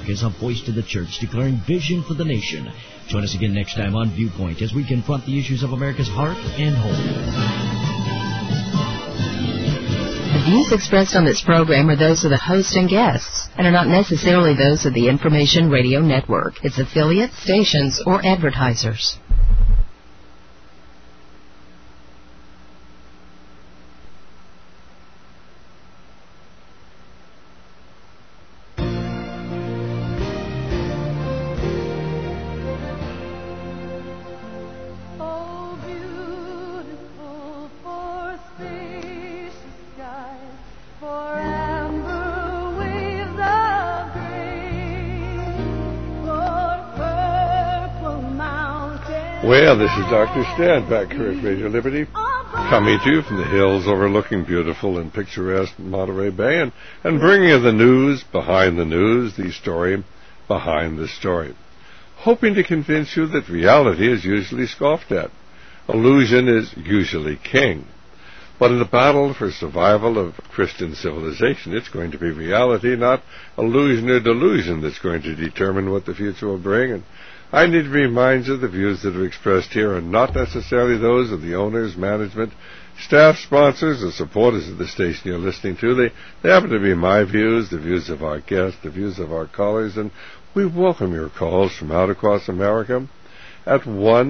Americas, a voice to the church, declaring vision for the nation. Join us again next time on Viewpoint as we confront the issues of America's heart and home. The views expressed on this program are those of the host and guests and are not necessarily those of the Information Radio Network, its affiliates, stations, or advertisers. Well, this is Dr. Stan back here at Radio Liberty, coming to you from the hills overlooking beautiful and picturesque Monterey Bay and bringing you the news, the story behind the story. Hoping to convince you that reality is usually scoffed at. Illusion is usually king. But in the battle for survival of Christian civilization, it's going to be reality, not illusion or delusion, that's going to determine what the future will bring. And I need to remind you the views that are expressed here are not necessarily those of the owners, management, staff, sponsors, or supporters of the station you're listening to. They happen to be my views, the views of our guests, the views of our callers, and we welcome your calls from out across America at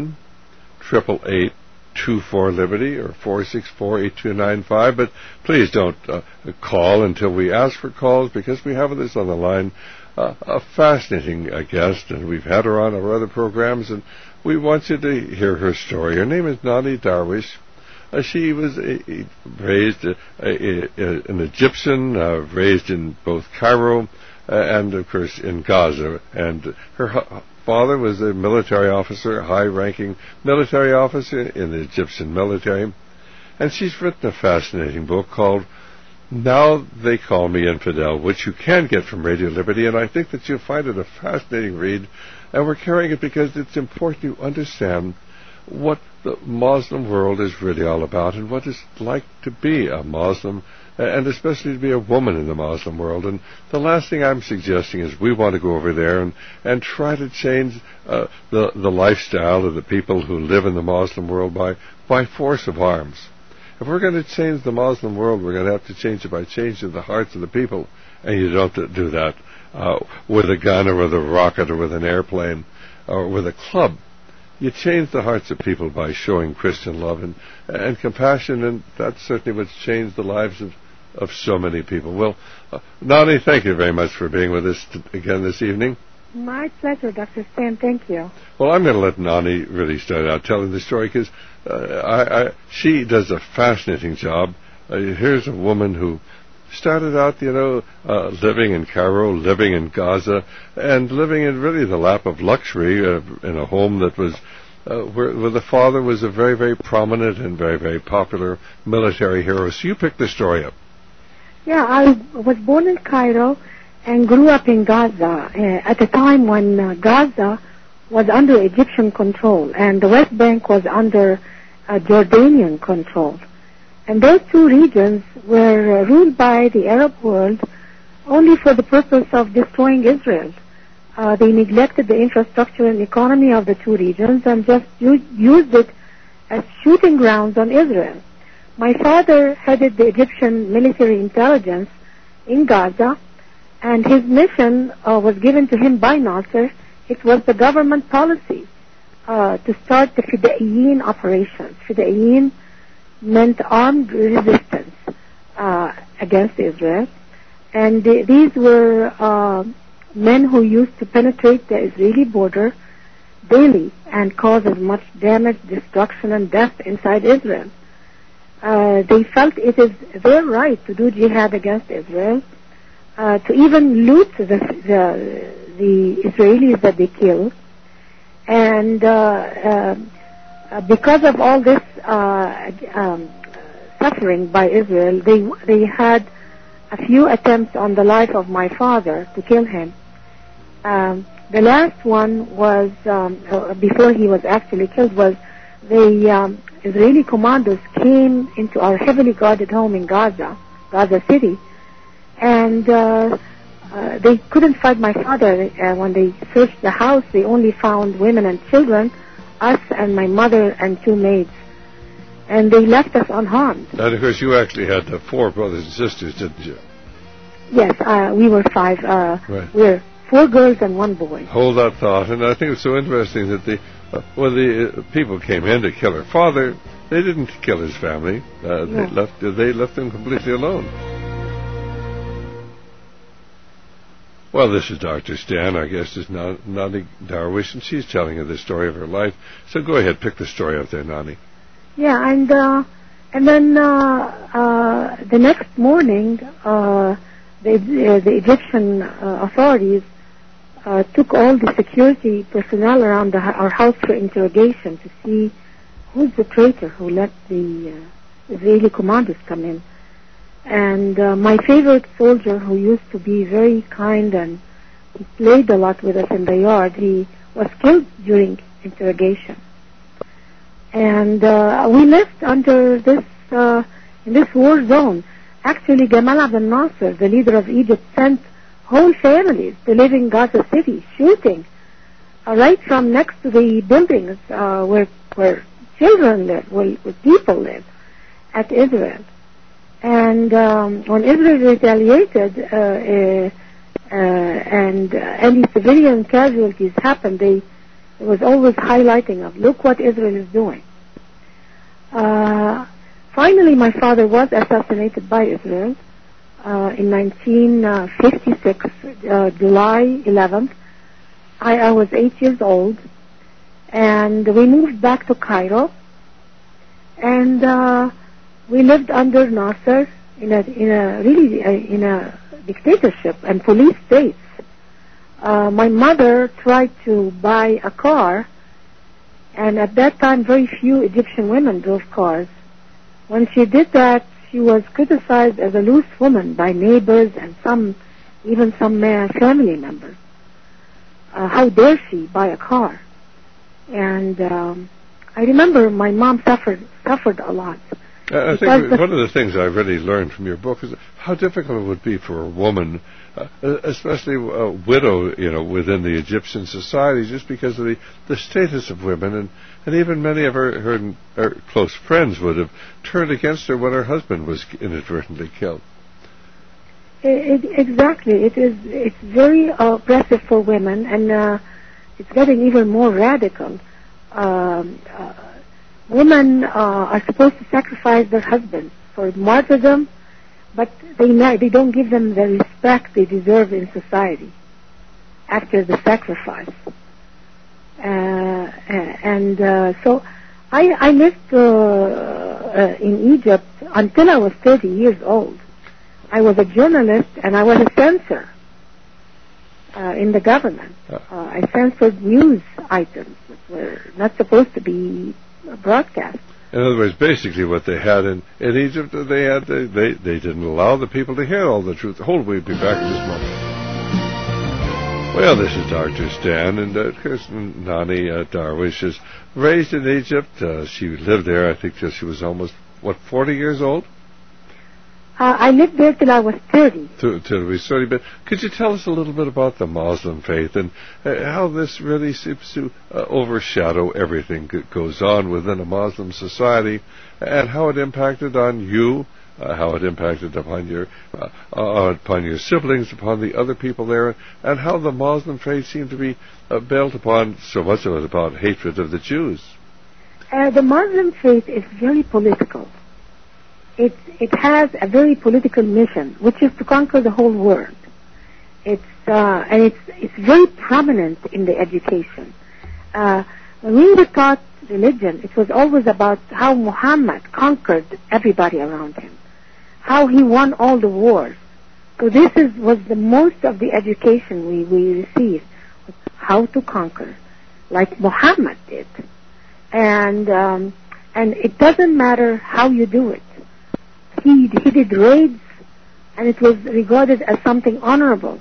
1-888-24-LIBERTY or 464-8295. But please don't call until we ask for calls, because we have this on the line. A fascinating guest, and we've had her on our other programs, and we want you to hear her story. Her name is Nani Darwish. She was raised an Egyptian, raised in both Cairo and, of course, in Gaza. And her father was a military officer, high-ranking military officer in the Egyptian military. And she's written a fascinating book called Now They Call Me Infidel, which you can get from Radio Liberty, and I think that you'll find it a fascinating read, and we're carrying it because it's important you understand what the Muslim world is really all about and what it's like to be a Muslim, and especially to be a woman in the Muslim world. And the last thing I'm suggesting is we want to go over there and try to change the lifestyle of the people who live in the Muslim world by force of arms. If we're going to change the Muslim world, we're going to have to change it by changing the hearts of the people. And you don't do that with a gun or with a rocket or with an airplane or with a club. You change the hearts of people by showing Christian love and compassion, and that's certainly what's changed the lives of so many people. Well, Nani, thank you very much for being with us again this evening. My pleasure, Dr. Stan. Thank you. Well, I'm going to let Nani really start out telling the story, because she does a fascinating job. Here's a woman who started out, living in Cairo, living in Gaza, and living in really the lap of luxury in a home that was where the father was a very, very prominent and very, very popular military hero. So you picked the story up. Yeah, I was born in Cairo and grew up in Gaza at a time when Gaza was under Egyptian control and the West Bank was under Jordanian control. And those two regions were ruled by the Arab world only for the purpose of destroying Israel. They neglected the infrastructure and economy of the two regions and just used it as shooting grounds on Israel. My father headed the Egyptian military intelligence in Gaza, and his mission was given to him by Nasser. It was the government policy to start the Fidaiyin operations. Fidaiyin meant armed resistance against Israel. And these were men who used to penetrate the Israeli border daily and cause as much damage, destruction, and death inside Israel. They felt it is their right to do jihad against Israel, to even loot the Israelis that they killed. And because of all this suffering by Israel, they had a few attempts on the life of my father to kill him. The last one was, before he was actually killed, was the Israeli commandos came into our heavily guarded home in Gaza City, and they couldn't find my father. When they searched the house, they only found women and children, us and my mother and 2 maids. And they left us unharmed. And of course, you actually had 4 brothers and sisters, didn't you? Yes, we were 5. Right. We were 4 girls and 1 boy. Hold that thought. And I think it's so interesting that when the people came in to kill her father, they didn't kill his family. No. They left him completely alone. Well, this is Dr. Stan. Our guest is Nani Darwish, and she's telling you the story of her life. So go ahead, pick the story up there, Nani. Yeah, and then the next morning, the Egyptian authorities took all the security personnel around our house for interrogation to see who's the traitor who let the Israeli commandos come in. And my favorite soldier, who used to be very kind and he played a lot with us in the yard, he was killed during interrogation. And we lived under this in this war zone. Actually, Gamal Abdel Nasser, the leader of Egypt, sent whole families to live in Gaza City, shooting right from next to the buildings where children live, where people live, at Israel. And when Israel retaliated and any civilian casualties happened, it was always highlighting of, look what Israel is doing. Finally, my father was assassinated by Israel in 1956, July 11th. I was 8 years old, and we moved back to Cairo, and we lived under Nasser in a dictatorship and police states. My mother tried to buy a car, and at that time very few Egyptian women drove cars. When she did that, she was criticized as a loose woman by neighbors and even some family members. How dare she buy a car? And I remember my mom suffered a lot. I think one of the things I really learned from your book is how difficult it would be for a woman, especially a widow, within the Egyptian society, just because of the status of women, and even many of her close friends would have turned against her when her husband was inadvertently killed. Exactly. It's very oppressive for women, and it's getting even more radical. Women are supposed to sacrifice their husbands for martyrdom, but they don't give them the respect they deserve in society after the sacrifice. So I lived in Egypt until I was 30 years old. I was a journalist and I was a censor in the government. I censored news items that were not supposed to be broadcast. In other words, basically what they had in Egypt, they didn't allow the people to hear all the truth. Hold, we'll be back in this moment. Well, this is Dr. Stan, and Nani Darwish is raised in Egypt. She lived there, I think, till she was almost, 40 years old? I lived there till I was 30. Till we 30. But could you tell us a little bit about the Muslim faith and how this really seems to overshadow everything that goes on within a Muslim society, and how it impacted on you, how it impacted upon your siblings, upon the other people there, and how the Muslim faith seemed to be built upon, so much of it about hatred of the Jews? The Muslim faith is very political. It has a very political mission, which is to conquer the whole world. It's very prominent in the education. When we were taught religion, it was always about how Muhammad conquered everybody around him, how he won all the wars. So this was the most of the education we received, how to conquer, like Muhammad did, and it doesn't matter how you do it. He did raids, and it was regarded as something honorable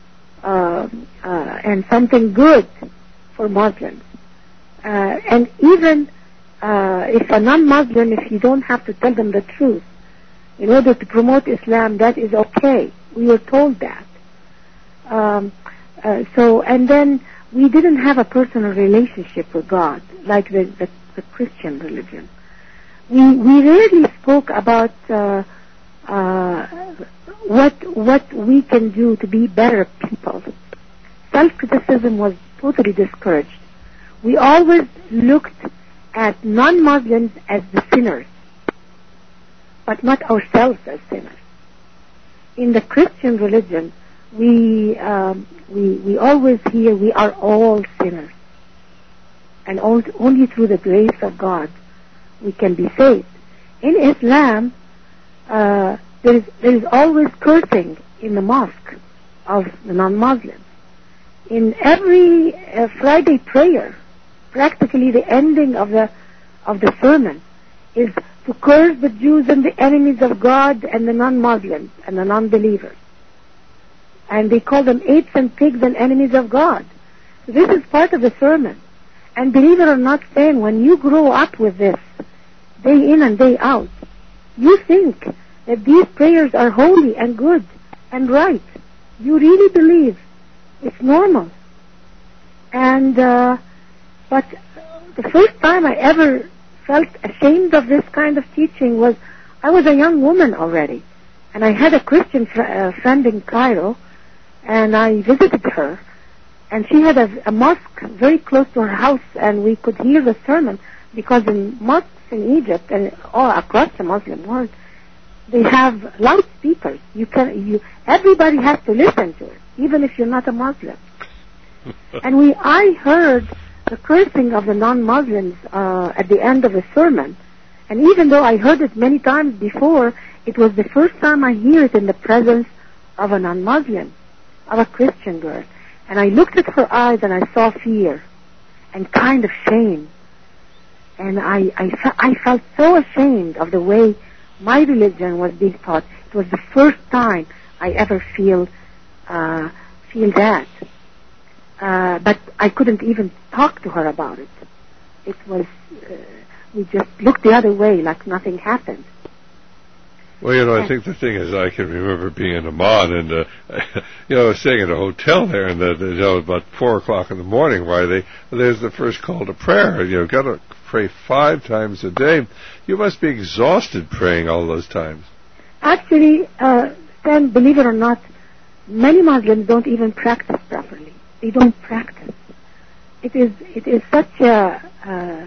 and something good for Muslims. And even if a non-Muslim, if you don't have to tell them the truth, in order to promote Islam, that is okay. We were told that. And then we didn't have a personal relationship with God like the Christian religion. We rarely spoke about what we can do to be better people. Self-criticism was totally discouraged. We always looked at non-Muslims as the sinners, but not ourselves as sinners. In the Christian religion, we always hear we are all sinners, and only through the grace of God we can be saved. In Islam, there is always cursing in the mosque of the non-Muslims. In every Friday prayer, practically the ending of the sermon is to curse the Jews and the enemies of God and the non-Muslims and the non-believers. And they call them apes and pigs and enemies of God. So this is part of the sermon. And believe it or not, Stan, when you grow up with this, day in and day out, you think that these prayers are holy and good and right. You really believe it's normal. And but the first time I ever felt ashamed of this kind of teaching was I was a young woman already, and I had a Christian friend in Cairo, and I visited her, and she had a mosque very close to her house, and we could hear the sermon, because in mosques in Egypt and all across the Muslim world, they have loudspeakers. Everybody has to listen to it, even if you're not a Muslim. And I heard the cursing of the non-Muslims at the end of the sermon. And even though I heard it many times before, it was the first time I hear it in the presence of a non-Muslim, of a Christian girl. And I looked at her eyes and I saw fear and kind of shame. And I felt so ashamed of the way my religion was being taught. It was the first time I ever feel that. But I couldn't even talk to her about it. It was, we just looked the other way like nothing happened. Well, I think the thing is, I can remember being in Amman and, staying at a hotel there, and about 4 o'clock in the morning, there's the first call to prayer. You've got to pray 5 times a day. You must be exhausted praying all those times. Actually, Stan, believe it or not, many Muslims don't even practice properly. They don't practice. It is such a.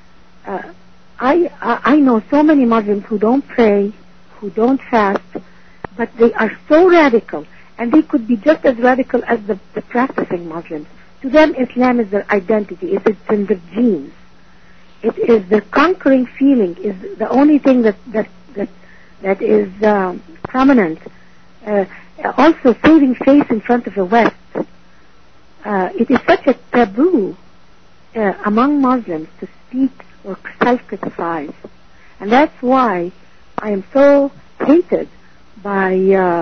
I know so many Muslims who don't pray, who don't fast, but they are so radical, and they could be just as radical as the practicing Muslims. To them, Islam is their identity. It's in their genes. It is the conquering feeling. Is the only thing that is prominent. Also, saving face in front of the West. It is such a taboo among Muslims to speak or self-criticize, and that's why I am so hated by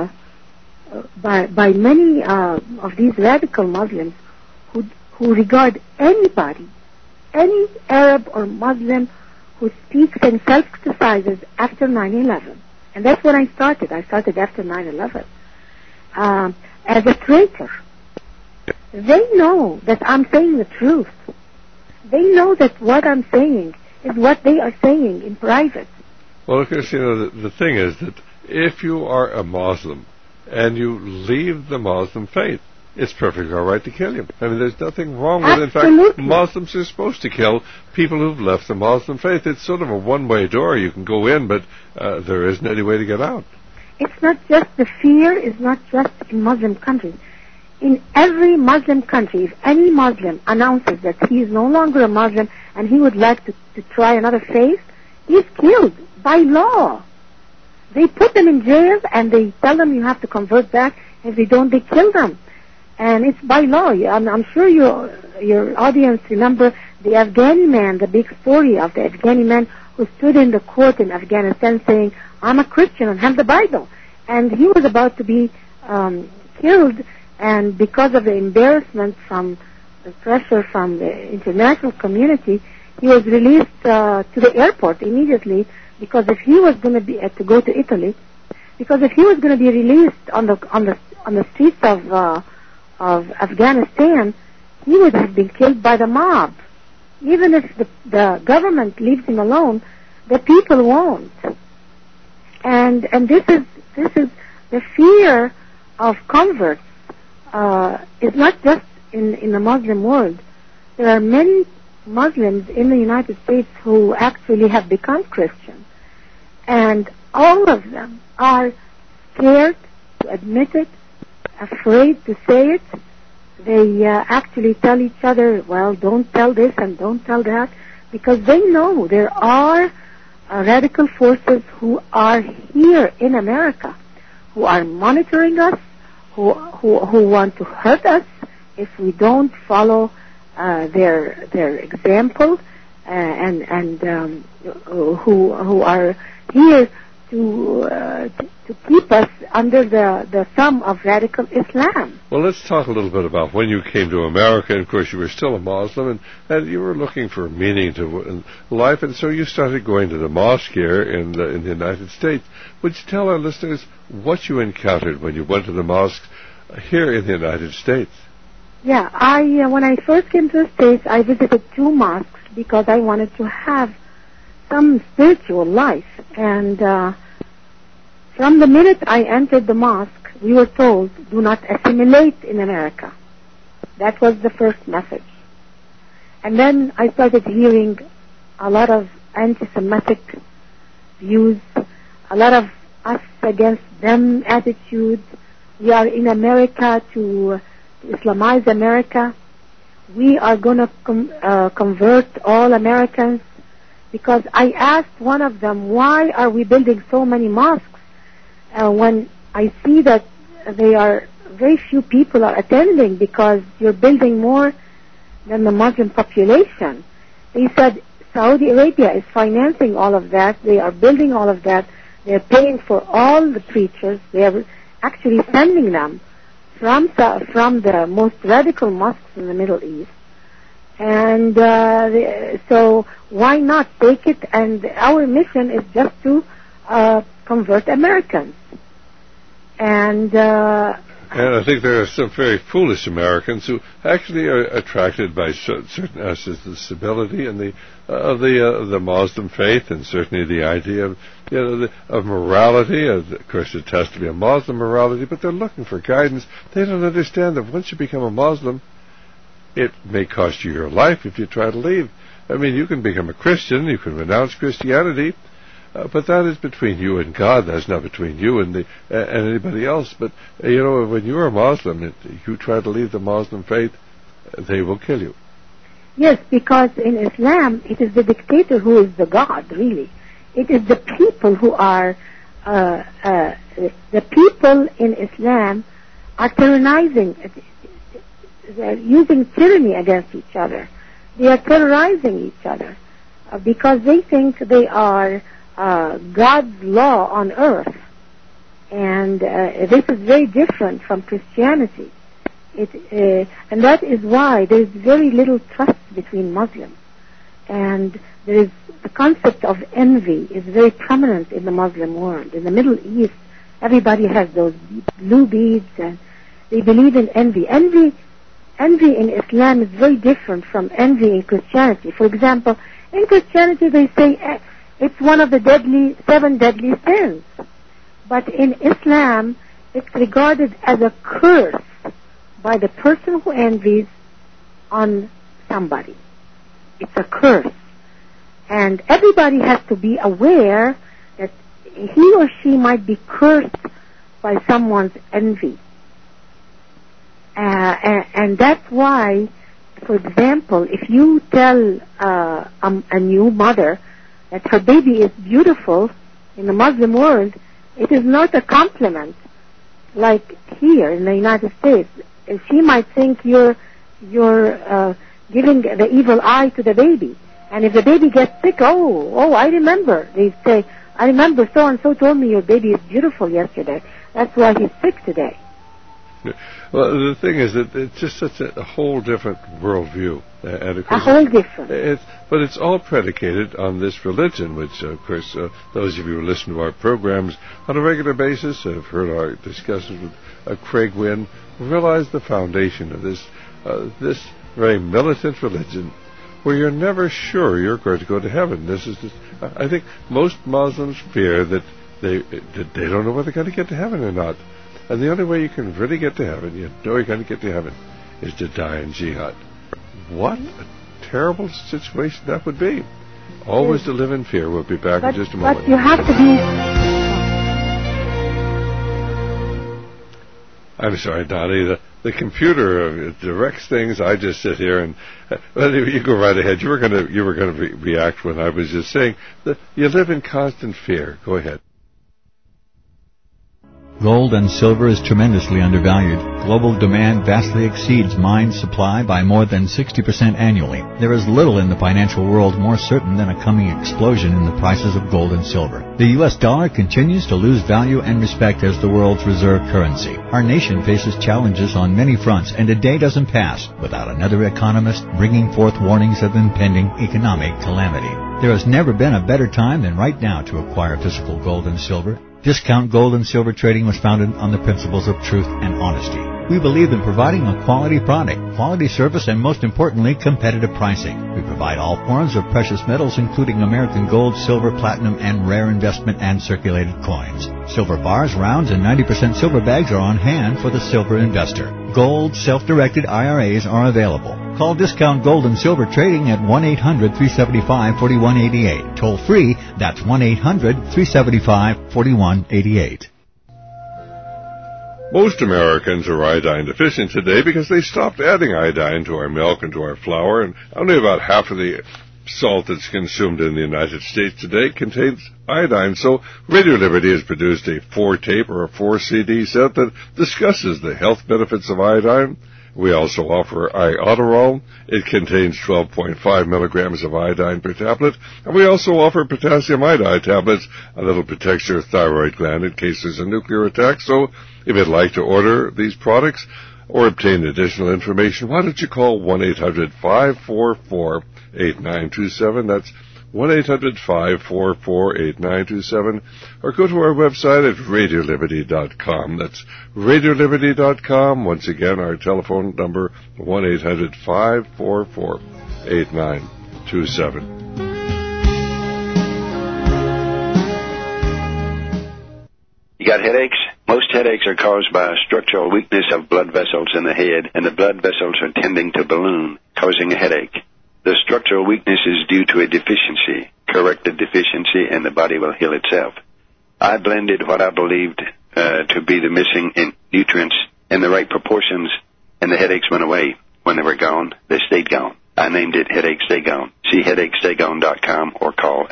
many of these radical Muslims who regard anybody, any Arab or Muslim who speaks and self-criticizes after 9/11, and that's when I started. I started after 9/11 as a traitor. They know that I'm saying the truth. They know that what I'm saying is what they are saying in private. Well, of course, the thing is that if you are a Muslim and you leave the Muslim faith, it's perfectly all right to kill you. I mean, there's nothing wrong with it. In fact, Muslims are supposed to kill people who've left the Muslim faith. It's sort of a one-way door. You can go in, but there isn't any way to get out. It's not just the fear is not just in Muslim countries. In every Muslim country, if any Muslim announces that he is no longer a Muslim and he would like to try another faith, he's killed by law. They put them in jail and they tell them you have to convert back. If they don't, they kill them. And it's by law. I'm sure your audience remember the Afghani man, the big story of the Afghani man who stood in the court in Afghanistan saying, I'm a Christian and have the Bible. And he was about to be killed, and because of the embarrassment from the pressure from the international community, he was released to the airport immediately, because if he was going to be to go to Italy, because if he was going to be released on the streets of of Afghanistan, he would have been killed by the mob. Even if the government leaves him alone, the people won't. And this is the fear of converts. Is not just in the Muslim world. There are many Muslims in the United States who actually have become Christian, and all of them are scared to admit it, afraid to say it. They actually tell each other, well, don't tell this and don't tell that, because they know there are radical forces who are here in America, who are monitoring us, who want to hurt us if we don't follow their example, and who are here to keep us under the thumb of radical Islam. Well, let's talk a little bit about when you came to America. And of course, you were still a Muslim, and you were looking for meaning to life, and so you started going to the mosque here in the United States. Would you tell our listeners what you encountered when you went to the mosque here in the United States? Yeah, when I first came to the States, I visited 2 mosques because I wanted to have some spiritual life. And from the minute I entered the mosque, we were told, do not assimilate in America. That was the first message. And then I started hearing a lot of anti-Semitic views, a lot of us against them attitudes. We are in America to Islamize America. We are going to convert all Americans. Because I asked one of them, why are we building so many mosques when I see that very few people are attending, because you're building more than the Muslim population. He said Saudi Arabia is financing all of that. They are building all of that. They're paying for all the preachers. They are actually sending them from the most radical mosques in the Middle East. And so why not take it? And our mission is just to convert Americans. And I think there are some very foolish Americans who actually are attracted by certain aspects of stability and the Muslim faith, and certainly the idea of of morality. Of course, it has to be a Muslim morality, but they're looking for guidance. They don't understand that once you become a Muslim, it may cost you your life if you try to leave. I mean, you can become a Christian, you can renounce Christianity, but that is between you and God. That's not between you and anybody else. But, when you're a Muslim, if you try to leave the Muslim faith, they will kill you. Yes, because in Islam, it is the dictator who is the God, really. It is the people who are, the people in Islam are tyrannizing. They're using tyranny against each other. They are terrorizing each other because they think they are God's law on earth. And this is very different from Christianity. And that is why there is very little trust between Muslims. And there is the concept of envy is very prominent in the Muslim world. In the Middle East, everybody has those blue beads, and they believe in envy. Envy in Islam is very different from envy in Christianity. For example, in Christianity they say it's one of the 7 deadly sins. But in Islam, it's regarded as a curse by the person who envies on somebody. It's a curse. And everybody has to be aware that he or she might be cursed by someone's envy. And that's why, for example, if you tell a new mother that her baby is beautiful in the Muslim world, it is not a compliment like here in the United States. She might think you're giving the evil eye to the baby. And if the baby gets sick, I remember. They say, I remember so-and-so told me your baby is beautiful yesterday. That's why he's sick today. Well, the thing is that it's just such a whole different worldview. And of course, a whole different. But it's all predicated on this religion, which, of course, those of you who listen to our programs on a regular basis have heard our discussions with Craig Wynn, realize the foundation of this very militant religion where you're never sure you're going to go to heaven. This is just, I think most Muslims fear that they don't know whether they're going to get to heaven or not. And the only way you can really get to heaven, you know you're going to get to heaven, is to die in jihad. What a terrible situation that would be. Always to live in fear. We'll be back in just a moment. But you have to be... I'm sorry, Donnie. The computer directs things. I just sit here and you go right ahead. You were going to react when I was just saying that you live in constant fear. Go ahead. Gold and silver is tremendously undervalued. Global demand vastly exceeds mine supply by more than 60% annually. There is little in the financial world more certain than a coming explosion in the prices of gold and silver. The U.S. dollar continues to lose value and respect as the world's reserve currency. Our nation faces challenges on many fronts, and a day doesn't pass without another economist bringing forth warnings of impending economic calamity. There has never been a better time than right now to acquire physical gold and silver. Discount Gold and Silver Trading was founded on the principles of truth and honesty. We believe in providing a quality product, quality service, and most importantly, competitive pricing. We provide all forms of precious metals, including American gold, silver, platinum, and rare investment and circulated coins. Silver bars, rounds, and 90% silver bags are on hand for the silver investor. Gold self-directed IRAs are available. Call Discount Gold and Silver Trading at 1-800-375-4188. Toll free, that's 1-800-375-4188. Most Americans are iodine deficient today because they stopped adding iodine to our milk and to our flour, and only about half of the salt that's consumed in the United States today contains iodine. So Radio Liberty has produced a 4-tape or a 4-CD set that discusses the health benefits of iodine. We also offer iodoral. It contains 12.5 milligrams of iodine per tablet. And we also offer potassium iodide tablets. That'll protect your thyroid gland in case there's a nuclear attack. So if you'd like to order these products or obtain additional information, why don't you call 1-800-544-8927. That's 1-800-544-8927, or go to our website at RadioLiberty.com. That's RadioLiberty.com. Once again, our telephone number, 1-800-544-8927. You got headaches? Most headaches are caused by a structural weakness of blood vessels in the head, and the blood vessels are tending to balloon, causing a headache. The structural weakness is due to a deficiency. Correct the deficiency, and the body will heal itself. I blended what I believed to be the missing nutrients in the right proportions, and the headaches went away. When they were gone, they stayed gone. I named it Headache Stay Gone. See HeadacheStayGone.com or call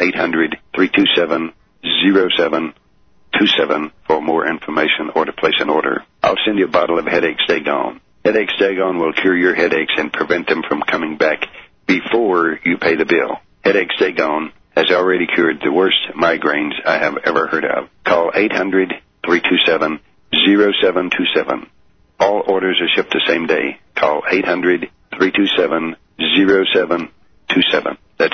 800-327-0727 for more information or to place an order. I'll send you a bottle of Headache Stay Gone. Headache Stay Gone will cure your headaches and prevent them from coming back before you pay the bill. Headache Stay Gone has already cured the worst migraines I have ever heard of. Call 800-327-0727. All orders are shipped the same day. Call 800-327-0727. That's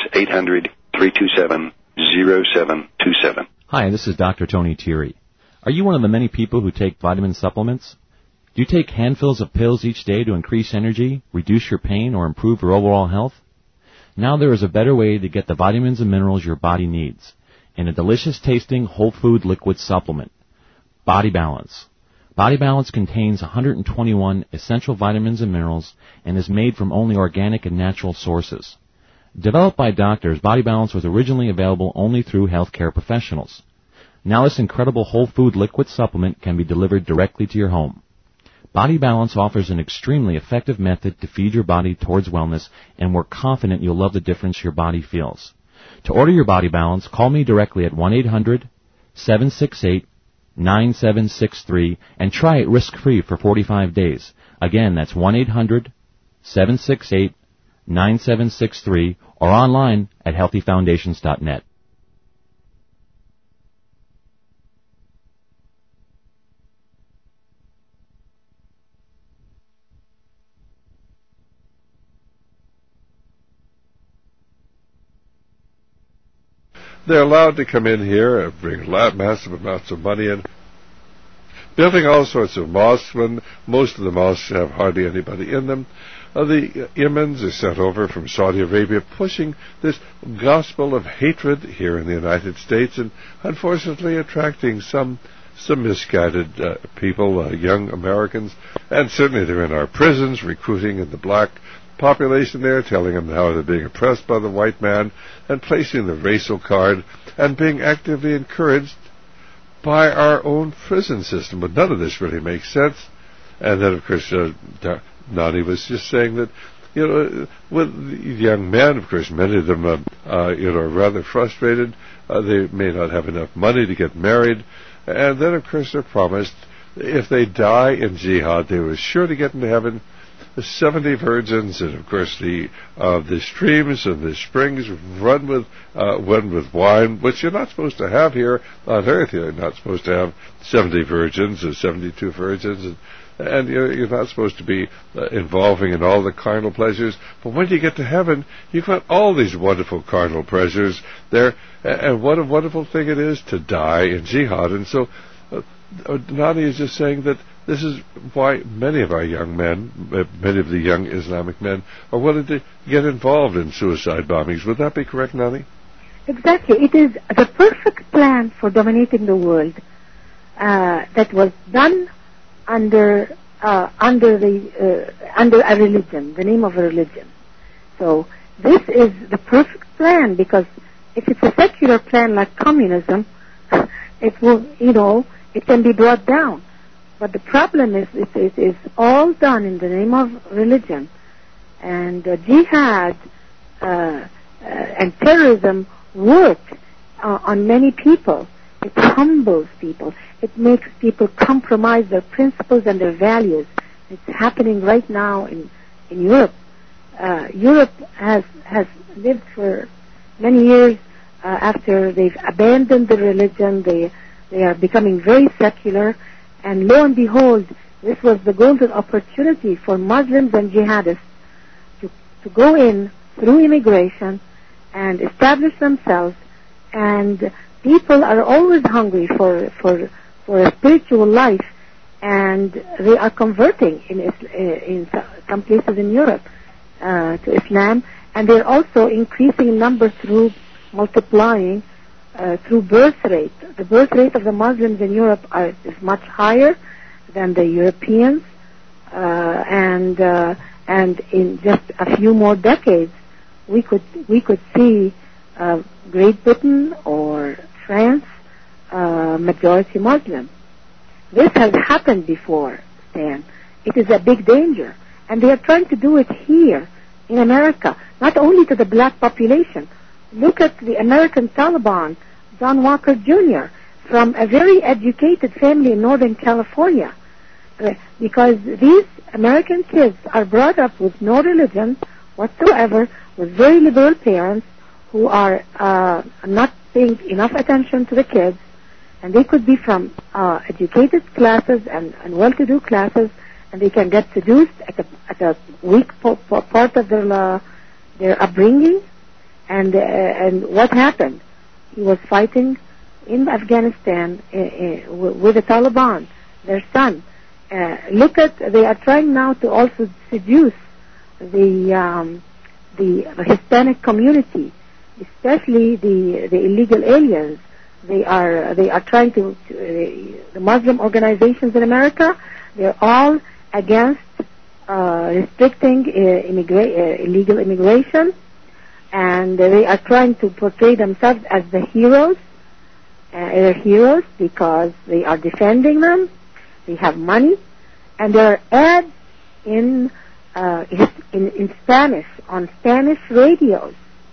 800-327-0727. Hi, this is Dr. Tony Thierry. Are you one of the many people who take vitamin supplements? Do you take handfuls of pills each day to increase energy, reduce your pain, or improve your overall health? Now there is a better way to get the vitamins and minerals your body needs in a delicious-tasting whole food liquid supplement, Body Balance. Body Balance contains 121 essential vitamins and minerals and is made from only organic and natural sources. Developed by doctors, Body Balance was originally available only through healthcare professionals. Now this incredible whole food liquid supplement can be delivered directly to your home. Body Balance offers an extremely effective method to feed your body towards wellness, and we're confident you'll love the difference your body feels. To order your Body Balance, call me directly at 1-800-768-9763 and try it risk-free for 45 days. Again, that's 1-800-768-9763 or online at healthyfoundations.net. they're allowed to come in here and bring massive amounts of money in, building all sorts of mosques when most of the mosques have hardly anybody in them. The imams are sent over from Saudi Arabia pushing this gospel of hatred here in the United States and unfortunately attracting some misguided people, young Americans, and certainly they're in our prisons recruiting in the black population there, telling them how they're being oppressed by the white man and placing the racial card and being actively encouraged by our own prison system. But none of this really makes sense. And then, of course, Nani was just saying that, with young men, of course, many of them, are rather frustrated. They may not have enough money to get married. And then, of course, they're promised if they die in jihad, they were sure to get into heaven. The 70 virgins, and of course the streams and the springs run with wine, which you're not supposed to have here on earth. You're not supposed to have 70 virgins or 72 virgins, and you're not supposed to be involving in all the carnal pleasures. But when you get to heaven, you've got all these wonderful carnal pleasures there, and what a wonderful thing it is to die in jihad. And so Nani is just saying that this is why many of our young men, many of the young Islamic men, are willing to get involved in suicide bombings. Would that be correct, Nani? Exactly. It is the perfect plan for dominating the world that was done under a religion, the name of a religion. So this is the perfect plan, because if it's a secular plan like communism, it will, it can be brought down. But the problem is it is all done in the name of religion. And jihad and terrorism work on many people. It humbles people. It makes people compromise their principles and their values. It's happening right now in Europe. Europe has lived for many years after they've abandoned the religion. They are becoming very secular. And lo and behold, this was the golden opportunity for Muslims and jihadists to go in through immigration and establish themselves. And people are always hungry for a spiritual life, and they are converting in some places in Europe to Islam, and they're also increasing in number through multiplying through birth rate. The birth rate of the Muslims in Europe is much higher than the Europeans, and in just a few more decades, we could see Great Britain or France majority Muslim. This has happened before, Stan. It is a big danger, and they are trying to do it here in America, not only to the black population. Look at the American Taliban, John Walker Jr., from a very educated family in Northern California, because these American kids are brought up with no religion whatsoever, with very liberal parents who are not paying enough attention to the kids, and they could be from educated classes and well-to-do classes, and they can get seduced at a weak part of their upbringing. And what happened? He was fighting in Afghanistan with the Taliban, their son. They are trying now to also seduce the Hispanic community, especially the illegal aliens. They are trying to the Muslim organizations in America. They're all against restricting illegal immigration, and they are trying to portray themselves as the heroes. They're heroes because they are defending them. They have money, and there are ads in Spanish on Spanish radios,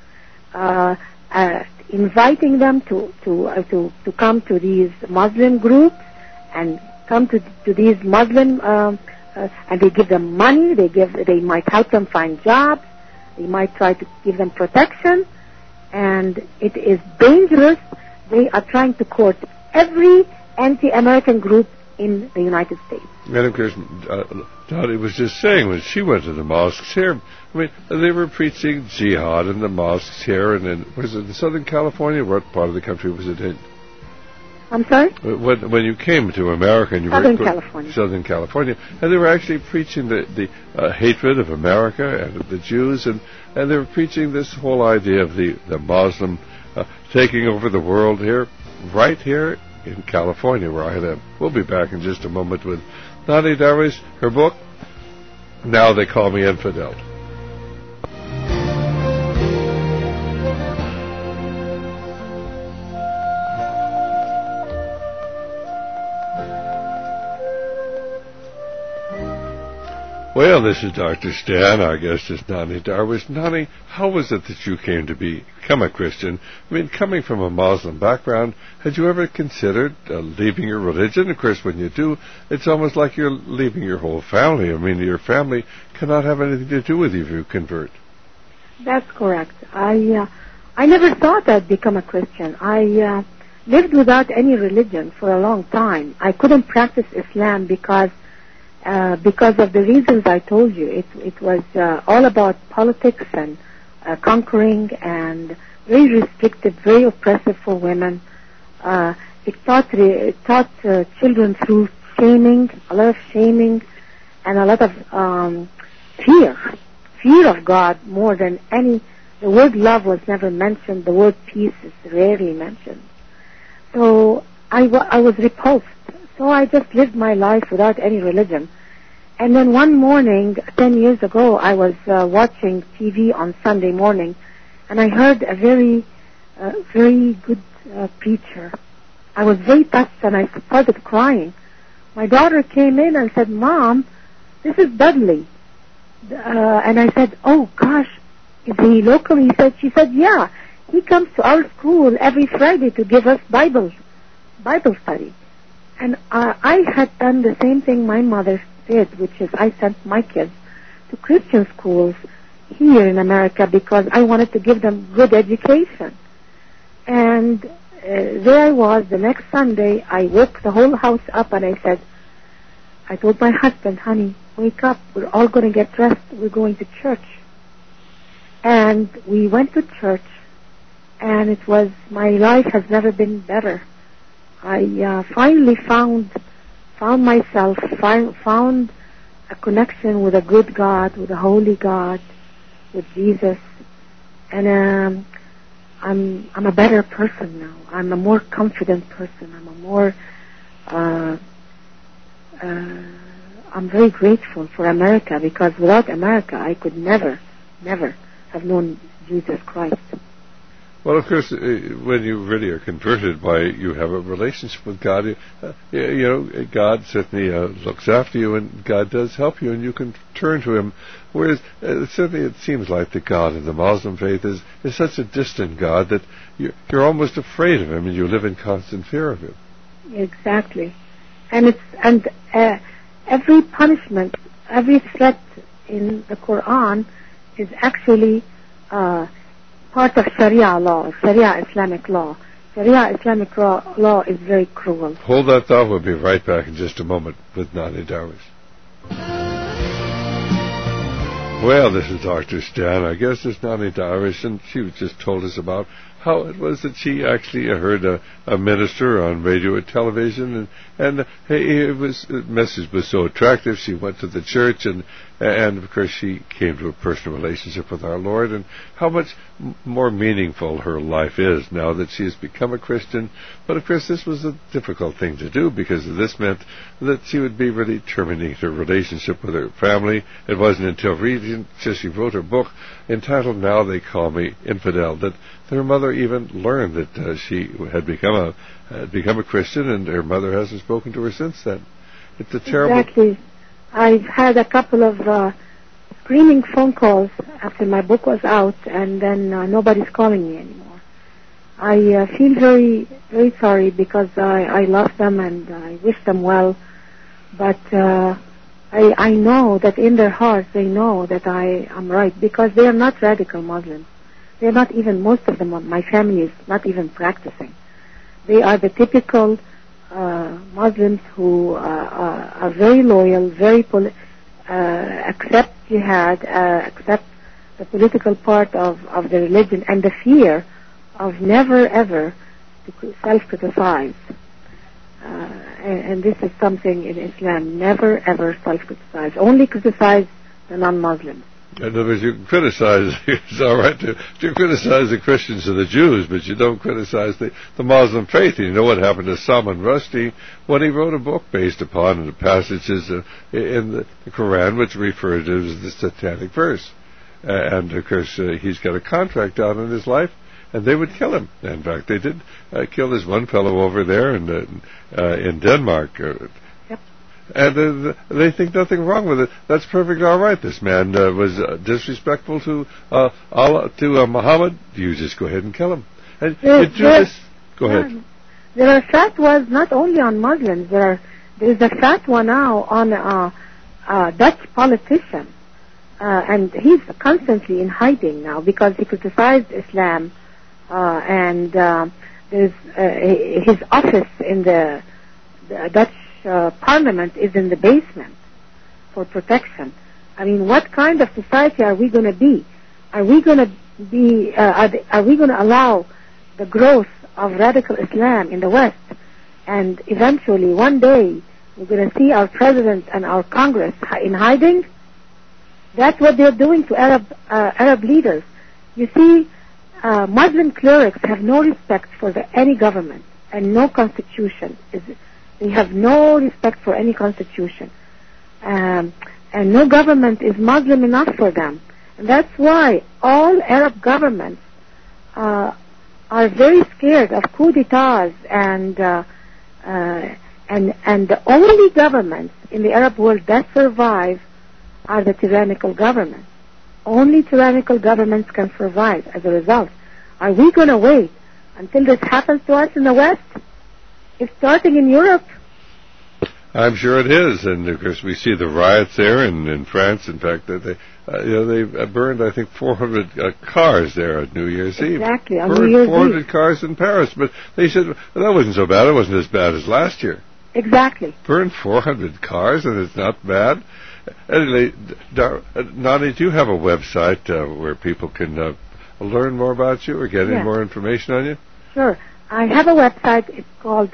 inviting them to come to these Muslim groups and come to these Muslim, and they give them money. They might help them find jobs. They might try to give them protection, and it is dangerous. They are trying to court every anti-American group in the United States. And of course, Dottie was just saying when she went to the mosques here, I mean, they were preaching jihad in the mosques here, and in, was it in Southern California? What part of the country was it in? I'm sorry? When you came to America and you Southern were California. Southern California, and they were actually preaching the hatred of America and of the Jews, and they were preaching this whole idea of the Muslim taking over the world here, right here in California where I live. We'll be back in just a moment with Nani Darwish, her book, Now They Call Me Infidel. Well, this is Dr. Stan. Our guest is Nani Darwish. Nani, how was it that you came to become a Christian? I mean, coming from a Muslim background, had you ever considered leaving your religion? Of course, when you do, it's almost like you're leaving your whole family. I mean, your family cannot have anything to do with you if you convert. That's correct. I never thought I'd become a Christian. I lived without any religion for a long time. I couldn't practice Islam because of the reasons I told you. It was all about politics and conquering, and very restrictive, very oppressive for women. It taught children through shaming, a lot of shaming, and a lot of fear of God more than any. The word love was never mentioned. The word peace is rarely mentioned. So I was repulsed. So I just lived my life without any religion. And then one morning, 10 years ago, I was watching TV on Sunday morning, and I heard a very good preacher. I was very touched, and I started crying. My daughter came in and said, "Mom, this is Dudley." And I said, "Oh, gosh, is he local?" She said, "Yeah, he comes to our school every Friday to give us Bible study." And I had done the same thing my mother did, which is I sent my kids to Christian schools here in America because I wanted to give them good education. And there I was the next Sunday. I woke the whole house up and I told my husband, "Honey, wake up. We're all going to get dressed. We're going to church." And we went to church, and it was, my life has never been better. I finally found myself, found a connection with a good God, with a holy God, with Jesus, and I'm a better person now. I'm a more confident person. I'm very grateful for America, because without America I could never have known Jesus Christ. Well, of course, when you really are converted you have a relationship with God. God certainly looks after you, and God does help you, and you can turn to Him. Whereas, certainly it seems like the God in the Muslim faith is such a distant God that you're almost afraid of Him, and you live in constant fear of Him. Exactly. And every punishment, every threat in the Quran is actually part of Sharia law, Sharia Islamic law. Sharia Islamic law is very cruel. Hold that thought. We'll be right back in just a moment with Nani Darwish. Well, this is Dr. Stan. I guess it's Nani Darwish, and she just told us about how it was that she actually heard a minister on radio or television, and the message was so attractive. She went to the church, and of course she came to a personal relationship with our Lord, and how much more meaningful her life is now that she has become a Christian. But of course this was a difficult thing to do, because this meant that she would be really terminating her relationship with her family. It wasn't until she wrote her book entitled Now They Call Me Infidel that her mother even learned that she had become a Christian, and her mother hasn't spoken to her since then. It's a terrible... Exactly. I've had a couple of screaming phone calls after my book was out, and then nobody's calling me anymore. I feel very, very sorry, because I love them and I wish them well, but I know that in their hearts they know that I am right, because they are not radical Muslims. They're not even, most of them, my family is not even practicing. They are the typical Muslims who are very loyal, very accept jihad, accept the political part of the religion, and the fear of never ever to self-criticize. And this is something in Islam, never ever self-criticize. Only criticize the non-Muslims. In other words, you can criticize, it's all right to criticize the Christians and the Jews, but you don't criticize the Muslim faith. And you know what happened to Salman Rushdie when he wrote a book based upon the passages in the Quran which referred to as the satanic verse. And of course, he's got a contract out in his life, and they would kill him. In fact, they did kill this one fellow over there in Denmark. And they think nothing wrong with it. That's perfectly all right. This man was disrespectful to Allah, to Muhammad. You just go ahead and kill him. And you do this. Go ahead. There are fatwas not only on Muslims. There is a fatwa now on a Dutch politician, and he's constantly in hiding now because he criticized Islam, and there's his office in the Dutch Parliament is in the basement for protection. I mean, what kind of society are we going to be? Are we going to be? Are we going to allow the growth of radical Islam in the West? And eventually, one day, we're going to see our president and our Congress in hiding. That's what they're doing to Arab leaders. You see, Muslim clerics have no respect for any government and no constitution. They have no respect for any constitution. And no government is Muslim enough for them. And that's why all Arab governments are very scared of coup d'etats, and the only governments in the Arab world that survive are the tyrannical governments. Only tyrannical governments can survive as a result. Are we going to wait until this happens to us in the West? It's starting in Europe. I'm sure it is, and of course we see the riots there in France. In fact, that they burned, I think, 400 cars there on New Year's Eve. Exactly, on burned New Year's 400 Eve. cars in Paris, but they said that wasn't so bad. It wasn't as bad as last year. Exactly. Burned 400 cars, and it's not bad. Anyway, Nani, do you have a website where people can learn more about you or get any more information on you? Sure. I have a website. It's called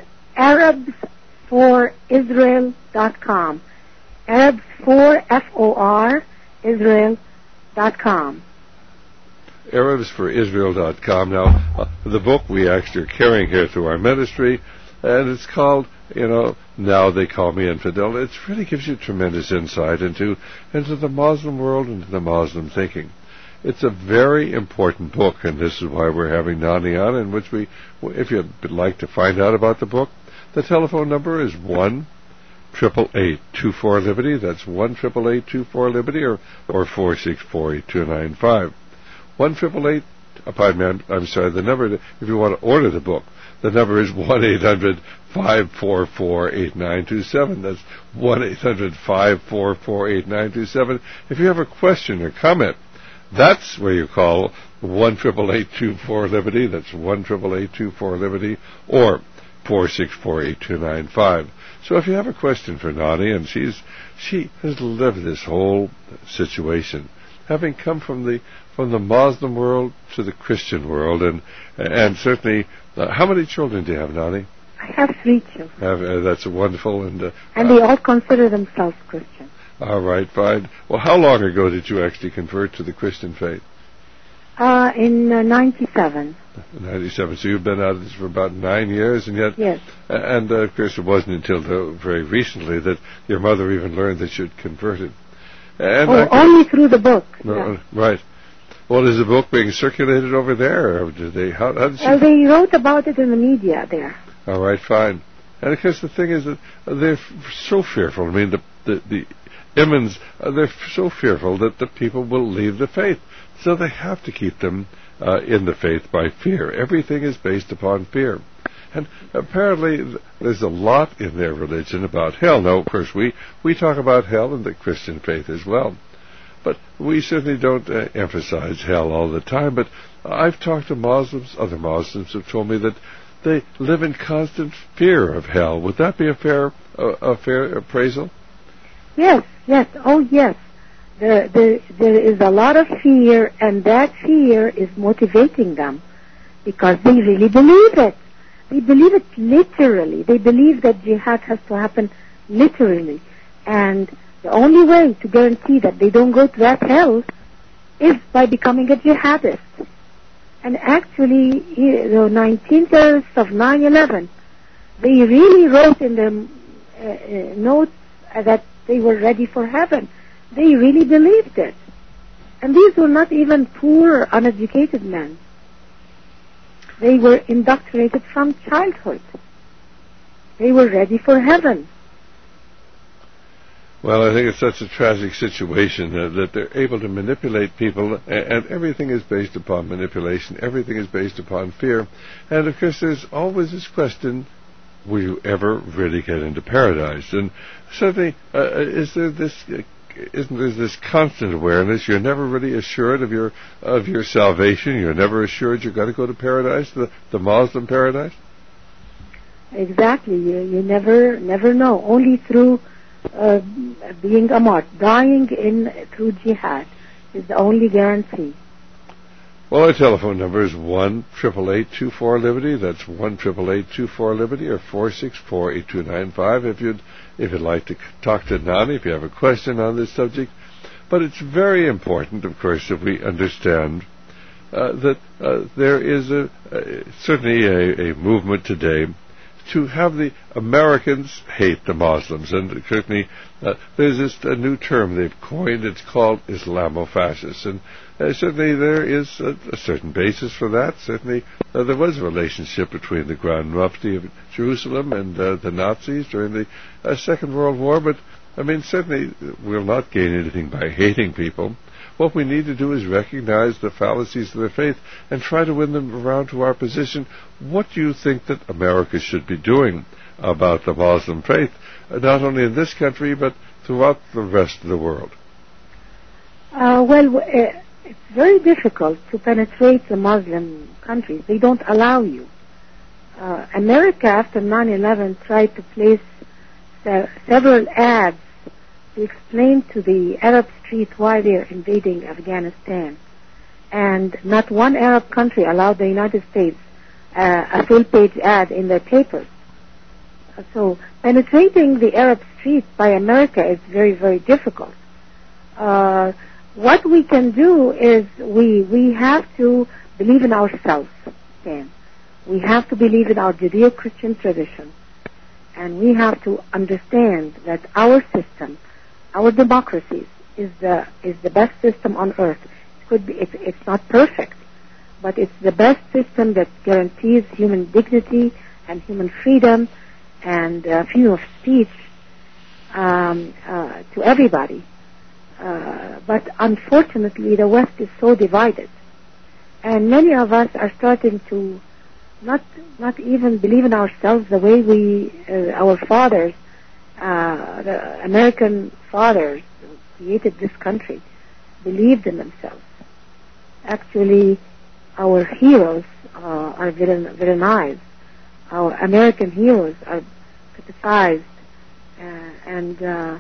ArabsForIsrael.com. Arabs for F-O-R, Israel.com. ArabsForIsrael.com. Now, the book we actually are carrying here through our ministry, and it's called, Now They Call Me Infidel. It really gives you tremendous insight into the Muslim world and the Muslim thinking. It's a very important book, and this is why we're having Nani on, in which if you'd like to find out about the book, the telephone number is 1-888-24-LIBERTY. That's 1-888-24-LIBERTY or 464-8295. 1-888, I'm sorry, the number, if you want to order the book, the number is 1-800-544-8927. That's 1-800-544-8927. If you have a question or comment, that's where you call 1-888-24-LIBERTY. That's 1-888-24-LIBERTY or 464-8295. So if you have a question for Nani, and she has lived this whole situation, having come from the Muslim world to the Christian world, and certainly, how many children do you have, Nani? I have 3 children. That's wonderful, and they all consider themselves Christian. All right, fine. Well, how long ago did you actually convert to the Christian faith? In 97. 97. So you've been at this for about 9 years, and yet, yes. And of course, it wasn't until very recently that your mother even learned that you'd converted. And only through the book. Yeah. Right. Well, is the book being circulated over there, or did they? How did she? Well, they wrote about it in the media there. All right, fine. And of course, the thing is that they're so fearful. I mean, the imams, they're so fearful that the people will leave the faith. So they have to keep them in the faith by fear. Everything is based upon fear. And apparently there's a lot in their religion about hell. Now, of course, we talk about hell in the Christian faith as well. But we certainly don't emphasize hell all the time. But I've talked to Muslims, other Muslims have told me that they live in constant fear of hell. Would that be a fair appraisal? Yes, oh yes. There is a lot of fear, and that fear is motivating them because they really believe it. They believe it literally. They believe that jihad has to happen literally. And the only way to guarantee that they don't go to that hell is by becoming a jihadist. And actually, the 19 terrorists of 9/11, they really wrote in their notes that they were ready for heaven. They really believed it. And these were not even poor, uneducated men. They were indoctrinated from childhood. They were ready for heaven. Well, I think it's such a tragic situation that they're able to manipulate people, and everything is based upon manipulation. Everything is based upon fear. And, of course, there's always this question, will you ever really get into paradise? And certainly, isn't there this constant awareness? You're never really assured of your salvation. You're never assured you're going to go to paradise, the Muslim paradise. Exactly. You never know. Only through being a martyr, dying through jihad is the only guarantee. Well, our telephone number is 1-888-24-LIBERTY. That's 1-888-24-LIBERTY or 464-8295 if you'd like to talk to Nani, if you have a question on this subject. But it's very important, of course, that we understand that there is certainly a movement today to have the Americans hate the Muslims. And certainly there's this a new term they've coined. It's called Islamofascists. And certainly there is a certain basis for that. Certainly there was a relationship between the Grand Mufti of Jerusalem and the Nazis during the Second World War. But, I mean, certainly we'll not gain anything by hating people. What we need to do is recognize the fallacies of their faith and try to win them around to our position. What do you think that America should be doing about the Muslim faith, not only in this country, but throughout the rest of the world? It's very difficult to penetrate the Muslim countries. They don't allow you. America, after 9/11, tried to place several ads to explain to the Arab street why they're invading Afghanistan. And not one Arab country allowed the United States a full-page ad in their papers. So penetrating the Arab street by America is very, very difficult. What we can do is we have to believe in ourselves, Dan. We have to believe in our Judeo-Christian tradition. And we have to understand that our system, our democracies, is the best system on earth. It's not perfect, but it's the best system that guarantees human dignity and human freedom and freedom of speech to everybody. But unfortunately, the West is so divided, and many of us are starting to not even believe in ourselves the way our fathers, the American fathers who created this country, believed in themselves. Actually, our heroes are villainized. Our American heroes are criticized, and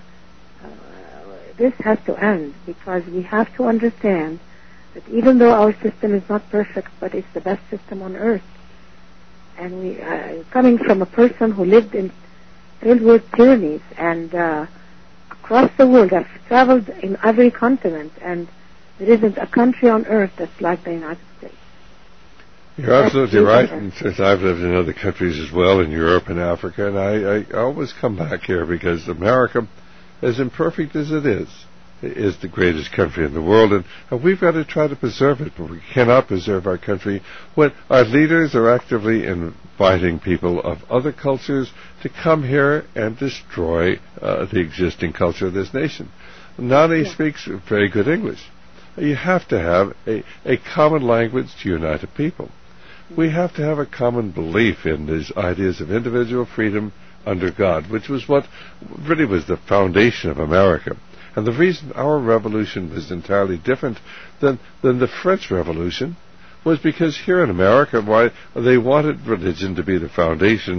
this has to end, because we have to understand that even though our system is not perfect, but it's the best system on earth. And we, coming from a person who lived filled with tyrannies and across the world, I've traveled in every continent, and there isn't a country on earth that's like the United States. You're absolutely right, and since I've lived in other countries as well, in Europe and Africa, and I always come back here because America, as imperfect as it is the greatest country in the world, and we've got to try to preserve it, but we cannot preserve our country when our leaders are actively inviting people of other cultures to come here and destroy the existing culture of this nation. Nani speaks very good English. You have to have a common language to unite a people. We have to have a common belief in these ideas of individual freedom under God, which was what really was the foundation of America. And the reason our revolution was entirely different than the French Revolution was because here in America, why they wanted religion to be the foundation,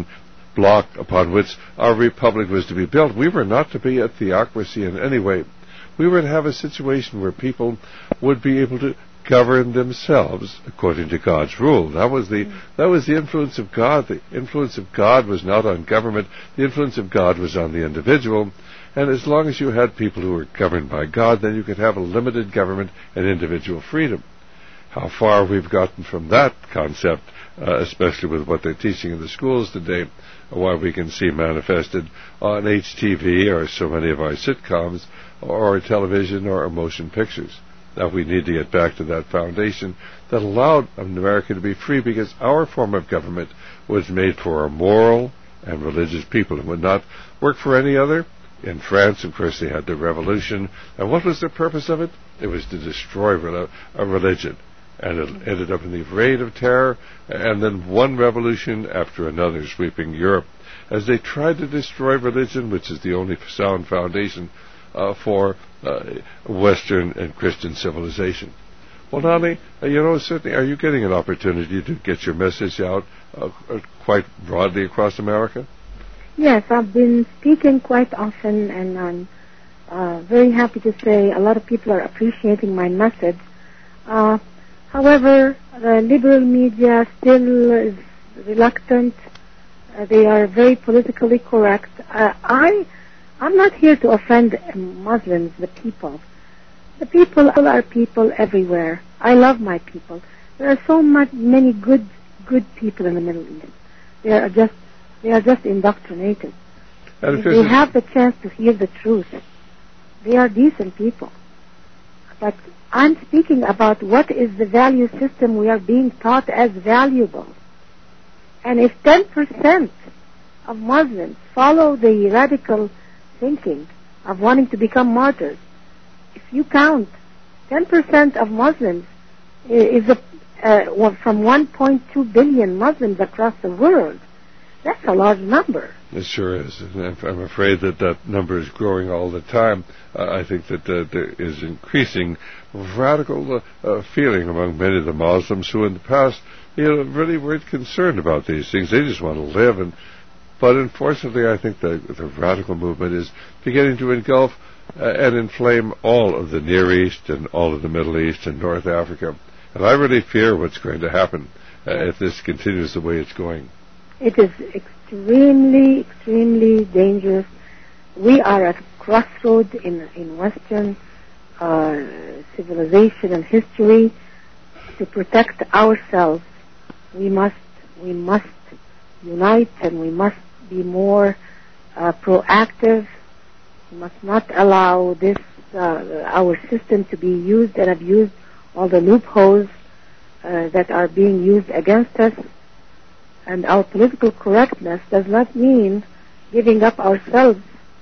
block upon which our republic was to be built. We were not to be a theocracy in any way. We were to have a situation where people would be able to govern themselves according to God's rule. That was the influence of God. The influence of God was not on government. The influence of God was on the individual. And as long as you had people who were governed by God, then you could have a limited government and individual freedom. How far we've gotten from that concept, especially with what they're teaching in the schools today, what we can see manifested on HTV or so many of our sitcoms or television or motion pictures. Now we need to get back to that foundation that allowed America to be free, because our form of government was made for a moral and religious people and would not work for any other. In France, of course, they had the revolution. And what was the purpose of it? It was to destroy a religion. And it ended up in the Reign of Terror, and then one revolution after another sweeping Europe as they tried to destroy religion, which is the only sound foundation for Western and Christian civilization. Well, Nani, certainly, are you getting an opportunity to get your message out quite broadly across America? Yes, I've been speaking quite often, and I'm very happy to say a lot of people are appreciating my message. However, the liberal media still is reluctant. They are very politically correct. I'm not here to offend Muslims, the people. The people are people everywhere. I love my people. There are so many good people in the Middle East. They are just indoctrinated. They have the chance to hear the truth. They are decent people. But I'm speaking about what is the value system we are being taught as valuable. And if 10% of Muslims follow the radical thinking of wanting to become martyrs, if you count 10% of Muslims is from 1.2 billion Muslims across the world, that's a large number. It sure is. And I'm afraid that number is growing all the time. I think that there is increasing radical feeling among many of the Muslims who in the past really weren't concerned about these things. They just want to live. But unfortunately, I think the radical movement is beginning to engulf and inflame all of the Near East and all of the Middle East and North Africa. And I really fear what's going to happen if this continues the way it's going. It is extremely, extremely dangerous. We are at a crossroad in Western civilization and history. To protect ourselves, we must unite, and we must be more proactive. We must not allow this our system to be used and abused. All the loopholes that are being used against us. And our political correctness does not mean giving up ourselves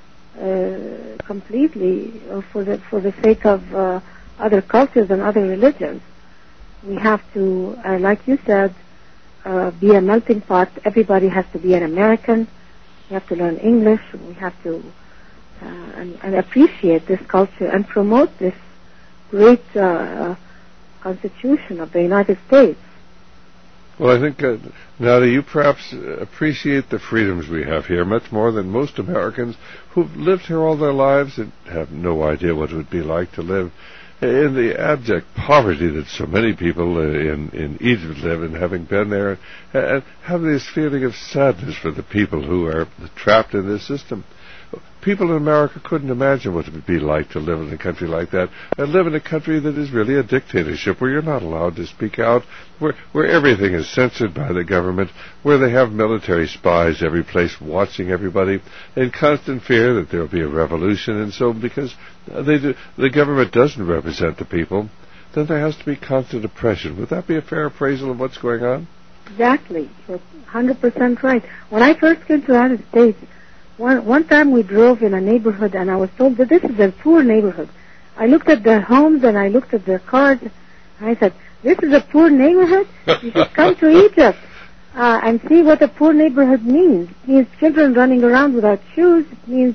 completely for the sake of other cultures and other religions. We have to, like you said, be a melting pot. Everybody has to be an American. We have to learn English. We have to and appreciate this culture and promote this great Constitution of the United States. Well, I think, Nadia, you perhaps appreciate the freedoms we have here much more than most Americans who've lived here all their lives and have no idea what it would be like to live in the abject poverty that so many people in Egypt live in, having been there, and have this feeling of sadness for the people who are trapped in this system. People in America couldn't imagine what it would be like to live in a country like that, and live in a country that is really a dictatorship, where you're not allowed to speak out, where everything is censored by the government, where they have military spies every place watching everybody, in constant fear that there will be a revolution. And so because the government doesn't represent the people, then there has to be constant oppression. Would that be a fair appraisal of what's going on? Exactly. You're 100% right. When I first came to the United States, one time we drove in a neighborhood, and I was told that this is a poor neighborhood. I looked at the homes and I looked at the cars, and I said, this is a poor neighborhood? You should come to Egypt and see what a poor neighborhood means. It means children running around without shoes. It means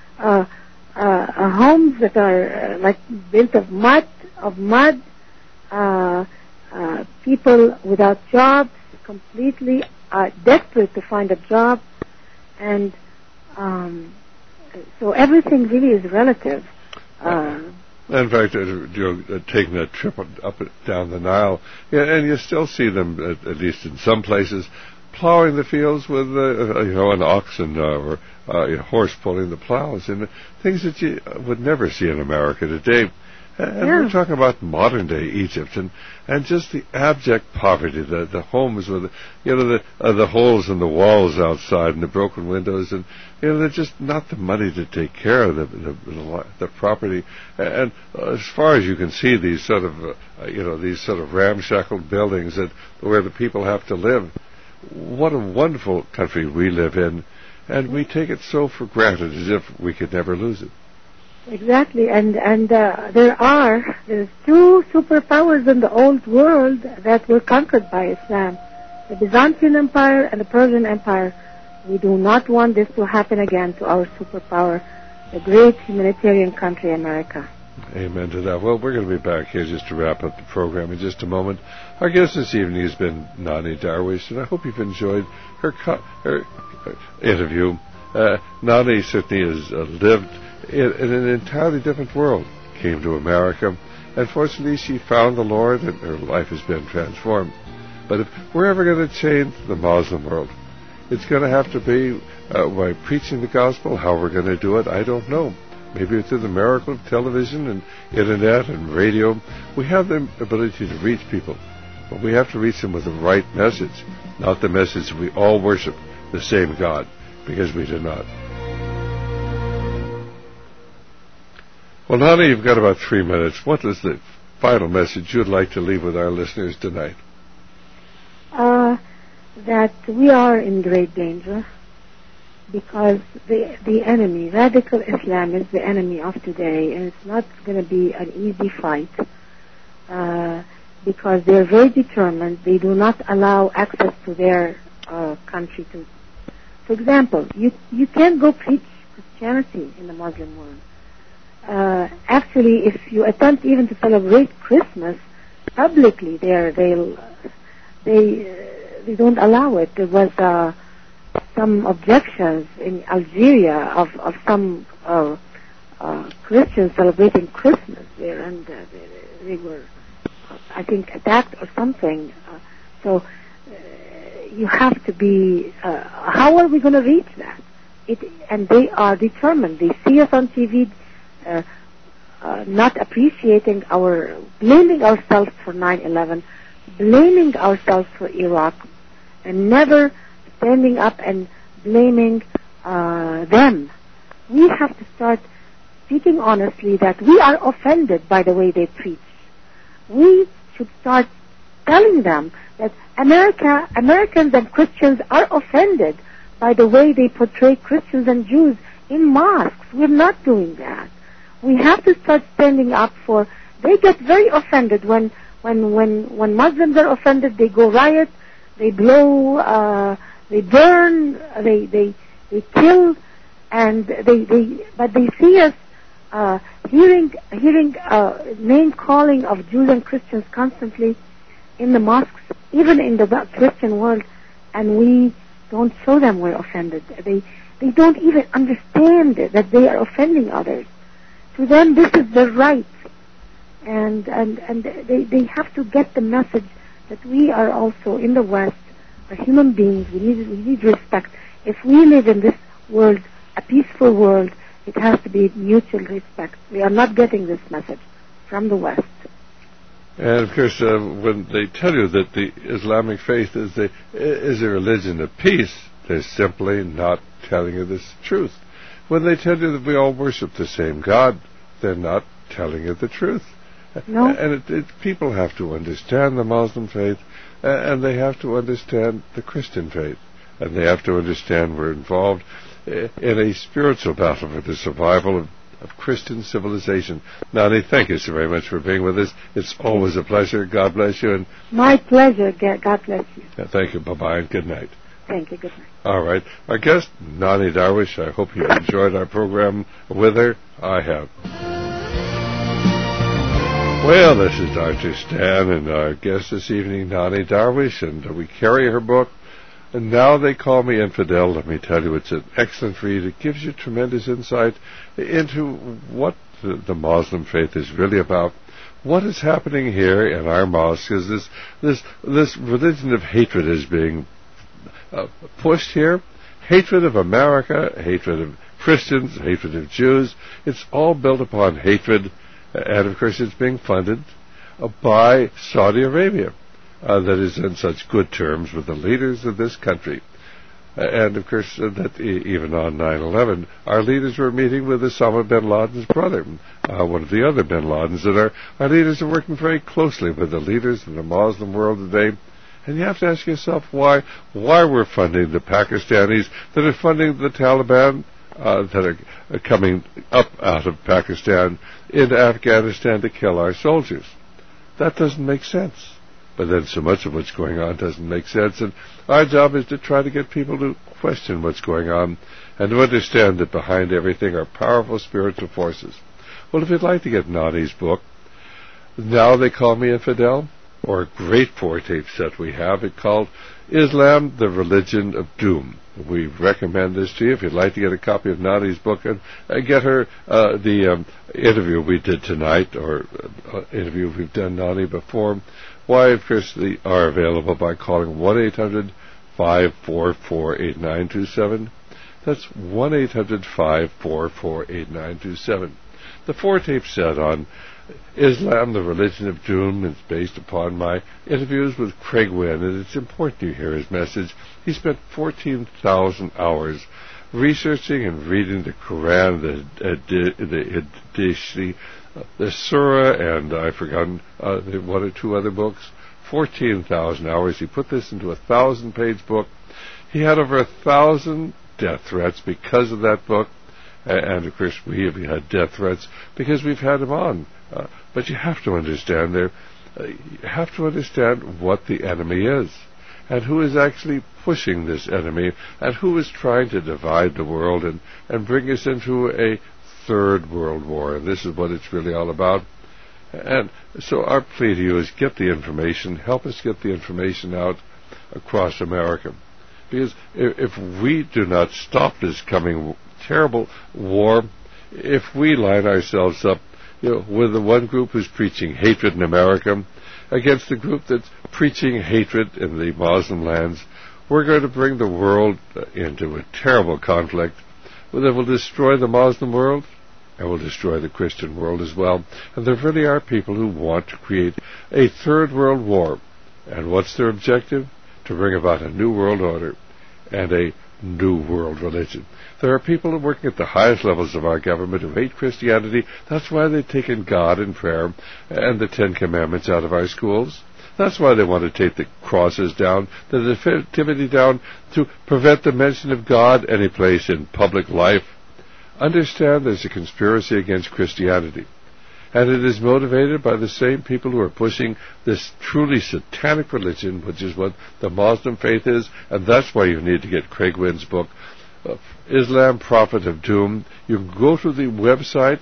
homes that are like built of mud, people without jobs, completely desperate to find a job. And so everything really is relative. In fact, taking a trip up and down the Nile, and you still see them, at least in some places, plowing the fields with, an oxen or a horse pulling the plows, and things that you would never see in America today. And we're talking about modern-day Egypt, and just the abject poverty, the homes with, the holes in the walls outside and the broken windows, and they're just not the money to take care of the property. And as far as you can see, these sort of ramshackle buildings where the people have to live. What a wonderful country we live in, and we take it so for granted as if we could never lose it. Exactly, and there's two superpowers in the old world that were conquered by Islam, the Byzantine Empire and the Persian Empire. We do not want this to happen again to our superpower, the great humanitarian country, America. Amen to that. Well, we're going to be back here just to wrap up the program in just a moment. Our guest this evening has been Nani Darwish, and I hope you've enjoyed her interview. Nani certainly has lived in an entirely different world, came to America, and fortunately she found the Lord and her life has been transformed. But if we're ever going to change the Muslim world, it's going to have to be by preaching the gospel. How we're going to do it, I don't know. Maybe through the miracle of television and internet and radio. We have the ability to reach people, but we have to reach them with the right message, not the message that we all worship the same God, because we do not. Well, Nani, you've got about 3 minutes. What is the final message you'd like to leave with our listeners tonight? That we are in great danger because the enemy, radical Islam, is the enemy of today, and it's not going to be an easy fight because they're very determined. They do not allow access to their country. For example, you can't go preach Christianity in the Muslim world. Actually, if you attempt even to celebrate Christmas publicly, they don't allow it. There was some objections in Algeria of some Christians celebrating Christmas there, and they were, I think, attacked or something. So you have to be. How are we going to reach that? And they are determined. They see us on TV. Not appreciating blaming ourselves for 9/11, blaming ourselves for Iraq, and never standing up and blaming them. We have to start speaking honestly that we are offended by the way they preach. We should start telling them that Americans and Christians are offended by the way they portray Christians and Jews in mosques. We're not doing that. We have to start standing up for. They get very offended when Muslims are offended. They go riot, they blow, they burn, they kill, and but they see us hearing name calling of Jews and Christians constantly in the mosques, even in the Christian world, and we don't show them we're offended. They don't even understand that they are offending others. To them, this is their right, and they have to get the message that we are also in the West are human beings. We need respect. If we live in this world, a peaceful world, it has to be mutual respect. We are not getting this message from the West. And of course, when they tell you that the Islamic faith is a religion of peace, they're simply not telling you this truth. When they tell you that we all worship the same God, they're not telling you the truth. No. And people have to understand the Muslim faith, and they have to understand the Christian faith, and they have to understand we're involved in a spiritual battle for the survival of Christian civilization. Nani, thank you so very much for being with us. It's always a pleasure. God bless you. And my pleasure. God bless you. Thank you. Bye-bye and good night. Thank you. Good night. All right. Our guest, Nani Darwish, I hope you enjoyed our program with her. I have. Well, this is Dr. Stan, and our guest this evening, Nani Darwish, and we carry her book, And now they call me infidel. Let me tell you, it's an excellent read. It gives you tremendous insight into what the Muslim faith is really about. What is happening here in our mosques is this religion of hatred is being pushed here. Hatred of America, hatred of Christians, hatred of Jews. It's all built upon hatred, and of course it's being funded by Saudi Arabia. That is in such good terms with the leaders of this country. And of course, that even on 9/11, our leaders were meeting with Osama bin Laden's brother, one of the other bin Ladens, and our leaders are working very closely with the leaders in the Muslim world today. And you have to ask yourself why we're funding the Pakistanis that are funding the Taliban, that are coming up out of Pakistan into Afghanistan to kill our soldiers. That doesn't make sense. But then so much of what's going on doesn't make sense, and our job is to try to get people to question what's going on and to understand that behind everything are powerful spiritual forces. Well, if you'd like to get Nani's book, Now They Call Me Infidel, or a great 4-tape set we have, it's called Islam, the Religion of Doom. We recommend this to you if you'd like to get a copy of Nadi's book and get her the interview we did tonight, or interview we've done Nadi before. Why, of course, they are available by calling 1-800-544-8927. That's 1-800-544-8927. The 4-tape set on Islam, the Religion of Doom, is based upon my interviews with Craig Wynn, and it's important you hear his message. He spent 14,000 hours researching and reading the Quran, the Surah, and I've forgotten one or two other books. 14,000 hours. He put this into a 1,000-page book. He had over 1,000 death threats because of that book. And of course, we have had death threats because we've had him on. But you have to understand you have to understand what the enemy is, and who is actually pushing this enemy, and who is trying to divide the world and bring us into a third world war. And this is what it's really all about. And so our plea to you is get the information, help us get the information out across America. Because if we do not stop this coming terrible war, if we line ourselves up with the one group who's preaching hatred in America against the group that's preaching hatred in the Muslim lands, we're going to bring the world into a terrible conflict that will destroy the Muslim world and will destroy the Christian world as well. And there really are people who want to create a third world war. And what's their objective? To bring about a new world order and a new world religion. There are people working at the highest levels of our government who hate Christianity. That's why they've taken God and prayer and the 10 Commandments out of our schools. That's why they want to take the crosses down, the nativity down, to prevent the mention of God any place in public life. Understand there's a conspiracy against Christianity. And it is motivated by the same people who are pushing this truly satanic religion, which is what the Muslim faith is. And that's why you need to get Craig Wynn's book, Islam, Prophet of Doom. You can go to the website,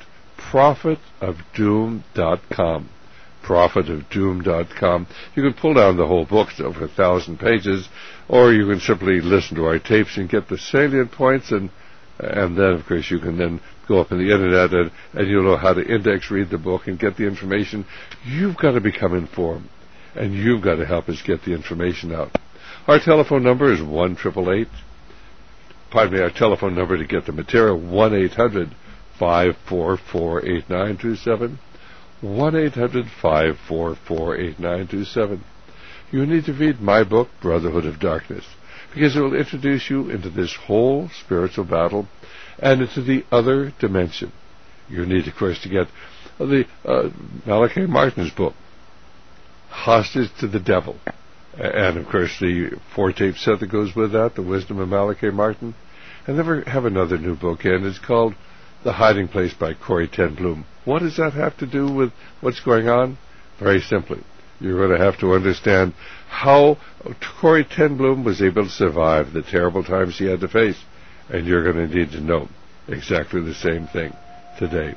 prophetofdoom.com. prophetofdoom.com. You can pull down the whole book. It's over 1,000 pages. Or you can simply listen to our tapes and get the salient points, and then, of course, you can then go up on the internet and you'll know how to index read the book and get the information. You've got to become informed, and you've got to help us get the information out. Our telephone number is 1-888. Our telephone number to get the material, 1-800-544-8927. 1-800-544-8927. You need to read my book, Brotherhood of Darkness, because it will introduce you into this whole spiritual battle and into the other dimension. You need, of course, to get the Malachi Martin's book, Hostage to the Devil, and, of course, the 4-tape set that goes with that, The Wisdom of Malachi Martin. And then we have another new book, and it's called The Hiding Place by Corrie ten Boom. What does that have to do with what's going on? Very simply, you're going to have to understand how Corrie ten Boom was able to survive the terrible times she had to face. And you're going to need to know exactly the same thing today.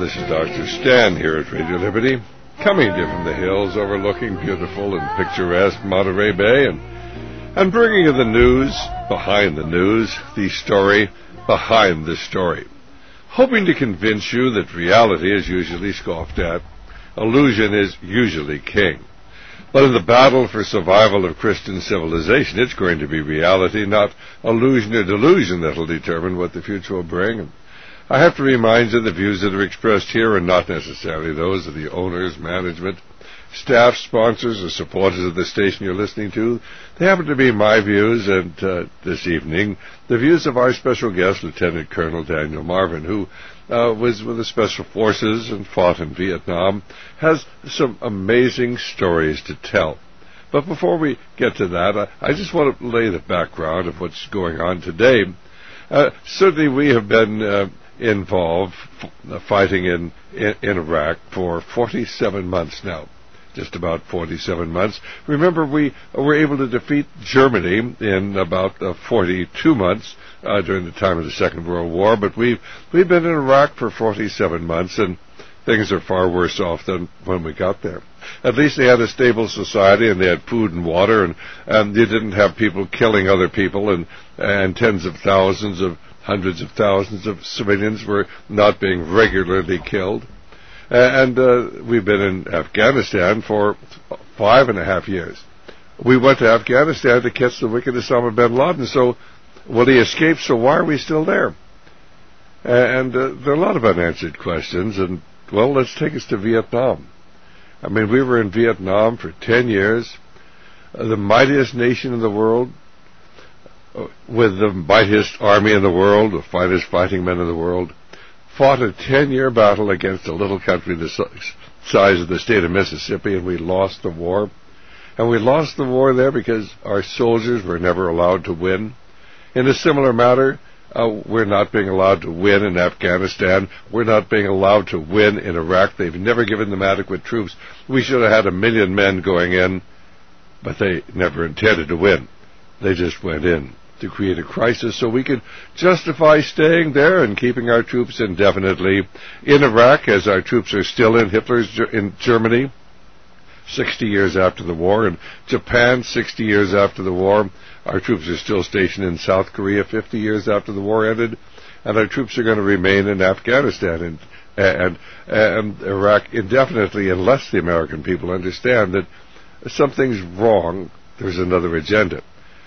this is Dr. Stan here at Radio Liberty, coming to you from the hills overlooking beautiful and picturesque Monterey Bay, and bringing you the news behind the news, the story behind the story, hoping to convince you that reality is usually scoffed at, illusion is usually king. But in the battle for survival of Christian civilization, it's going to be reality, not illusion or delusion, that will determine what the future will bring. And I have to remind you the views that are expressed here are not necessarily those of the owners, management, staff, sponsors, or supporters of the station you're listening to. They happen to be my views, and this evening, the views of our special guest, Lieutenant Colonel Daniel Marvin, who was with the Special Forces and fought in Vietnam, has some amazing stories to tell. But before we get to that, I just want to lay the background of what's going on today. Certainly we have been involved fighting in Iraq for 47 months now. Just about 47 months. Remember, we were able to defeat Germany in about 42 months during the time of the Second World War, but we've been in Iraq for 47 months, and things are far worse off than when we got there. At least they had a stable society, and they had food and water, and they didn't have people killing other people, and tens of thousands of hundreds of thousands of civilians were not being regularly killed. And we've been in Afghanistan for 5.5 years. We went to Afghanistan to catch the wicked Osama bin Laden, so he escaped, so why are we still there? And there are a lot of unanswered questions, and, well, let's take us to Vietnam. I mean, we were in Vietnam for 10 years, the mightiest nation in the world, with the mightiest army in the world, the finest fighting men in the world, fought a 10-year battle against a little country the size of the state of Mississippi, and we lost the war. And we lost the war there because our soldiers were never allowed to win. In a similar matter, we're not being allowed to win in Afghanistan. We're not being allowed to win in Iraq. They've never given them adequate troops. We should have had 1 million men going in, but they never intended to win. They just went in to create a crisis so we could justify staying there and keeping our troops indefinitely in Iraq, as our troops are still in in Germany 60 years after the war, and Japan 60 years after the war. Our troops are still stationed in South Korea 50 years after the war ended, and our troops are going to remain in Afghanistan and Iraq indefinitely unless the American people understand that something's wrong. There's another agenda.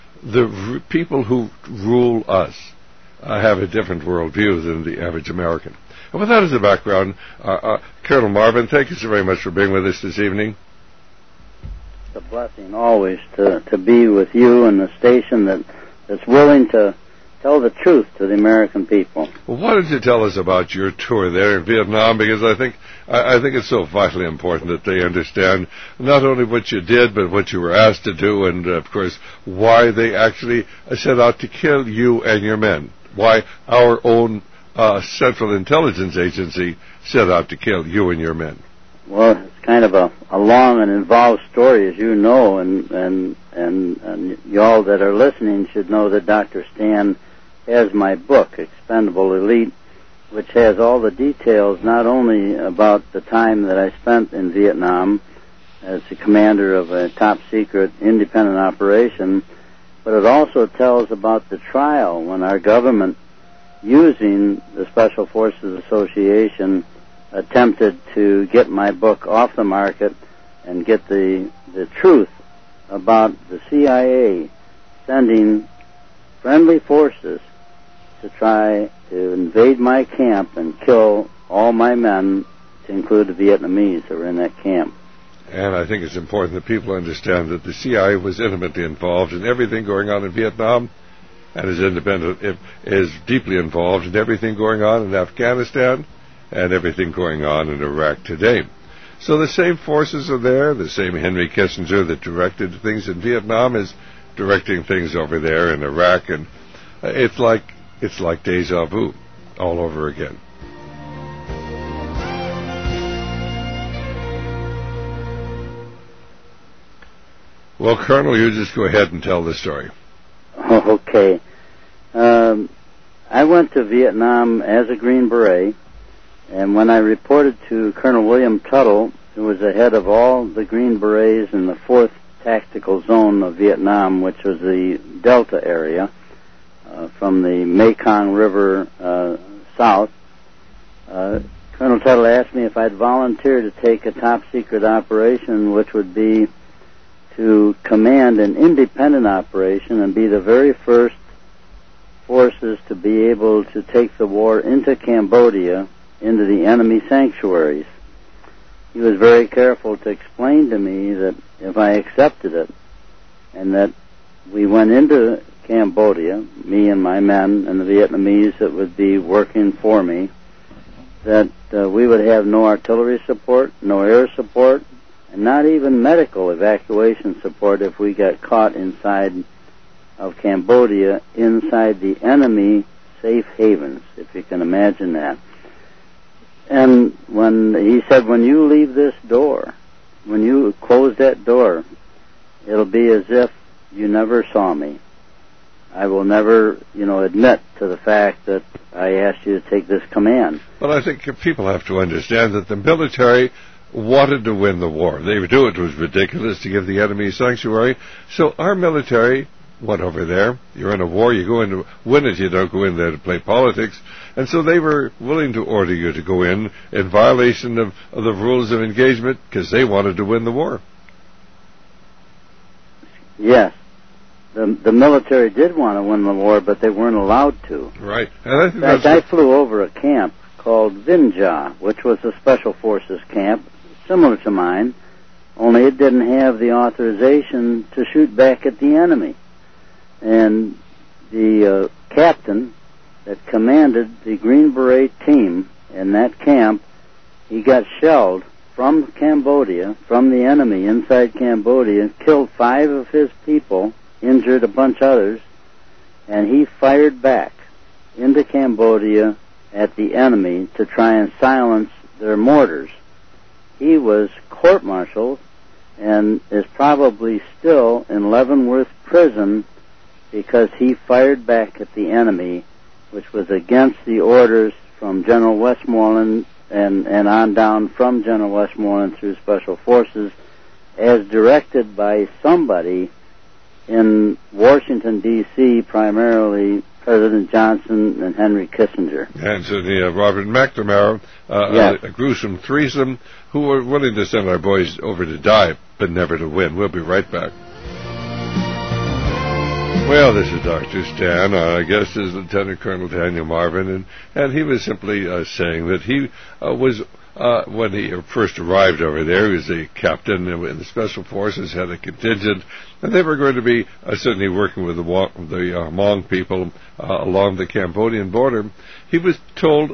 The people who rule us have a different worldview than the average American. And with that as a background, Colonel Marvin, thank you so very much for being with us this evening. It's a blessing always to be with you and the station that's willing to tell the truth to the American people. Well, why don't you tell us about your tour there in Vietnam, because I think it's so vitally important that they understand not only what you did, but what you were asked to do, and, of course, why they actually set out to kill you and your men, why our own Central Intelligence Agency set out to kill you and your men. Well, it's kind of a long and involved story, as you know, and y'all that are listening should know that Dr. Stan has my book, Expendable Elite, which has all the details not only about the time that I spent in Vietnam as the commander of a top-secret independent operation, but it also tells about the trial when our government, using the Special Forces Association, attempted to get my book off the market and get the truth about the CIA sending friendly forces to try to invade my camp and kill all my men, to include the Vietnamese that were in that camp. And I think it's important that people understand that the CIA was intimately involved in everything going on in Vietnam, and is deeply involved in everything going on in Afghanistan and everything going on in Iraq today. So the same forces are there. The same Henry Kissinger that directed things in Vietnam is directing things over there in Iraq, and it's like deja vu all over again. Well, Colonel, you just go ahead and tell the story. Okay. I went to Vietnam as a Green Beret, And when I reported to Colonel William Tuttle, who was the head of all the Green Berets in the 4th Tactical Zone of Vietnam, which was the Delta area, from the Mekong River south, Colonel Tuttle asked me if I'd volunteer to take a top-secret operation, which would be to command an independent operation and be the very first forces to be able to take the war into Cambodia, into the enemy sanctuaries. He was very careful to explain to me that if I accepted it and that we went into Cambodia, me and my men and the Vietnamese that would be working for me, that we would have no artillery support, no air support, and not even medical evacuation support if we got caught inside of Cambodia, inside the enemy safe havens, if you can imagine that. And when he said, when you leave this door, when you close that door, it'll be as if you never saw me. I will never, admit to the fact that I asked you to take this command. Well, I think people have to understand that the military wanted to win the war. They knew it was ridiculous to give the enemy sanctuary. So our military went over there. You're in a war, you go in to win it, you don't go in there to play politics. And so they were willing to order you to go in violation of the rules of engagement because they wanted to win the war. Yes. The military did want to win the war, but they weren't allowed to. Right. And I think in fact, I flew over a camp called Vinja, which was a Special Forces camp, similar to mine, only it didn't have the authorization to shoot back at the enemy. And the captain that commanded the Green Beret team in that camp, he got shelled from Cambodia, from the enemy inside Cambodia, killed 5 of his people, injured a bunch others, and he fired back into Cambodia at the enemy to try and silence their mortars. He was court-martialed and is probably still in Leavenworth prison because he fired back at the enemy, which was against the orders from General Westmoreland and on down from General Westmoreland through Special Forces, as directed by somebody in Washington, D.C., primarily President Johnson and Henry Kissinger. And certainly Robert McNamara, yes. a gruesome threesome, who were willing to send our boys over to die, but never to win. We'll be right back. Well, this is Dr. Stan. Our guest is Lieutenant Colonel Daniel Marvin, and he was simply saying that he was, when he first arrived over there, he was a captain in the Special Forces, had a contingent, and they were going to be certainly working with the Hmong people along the Cambodian border. He was told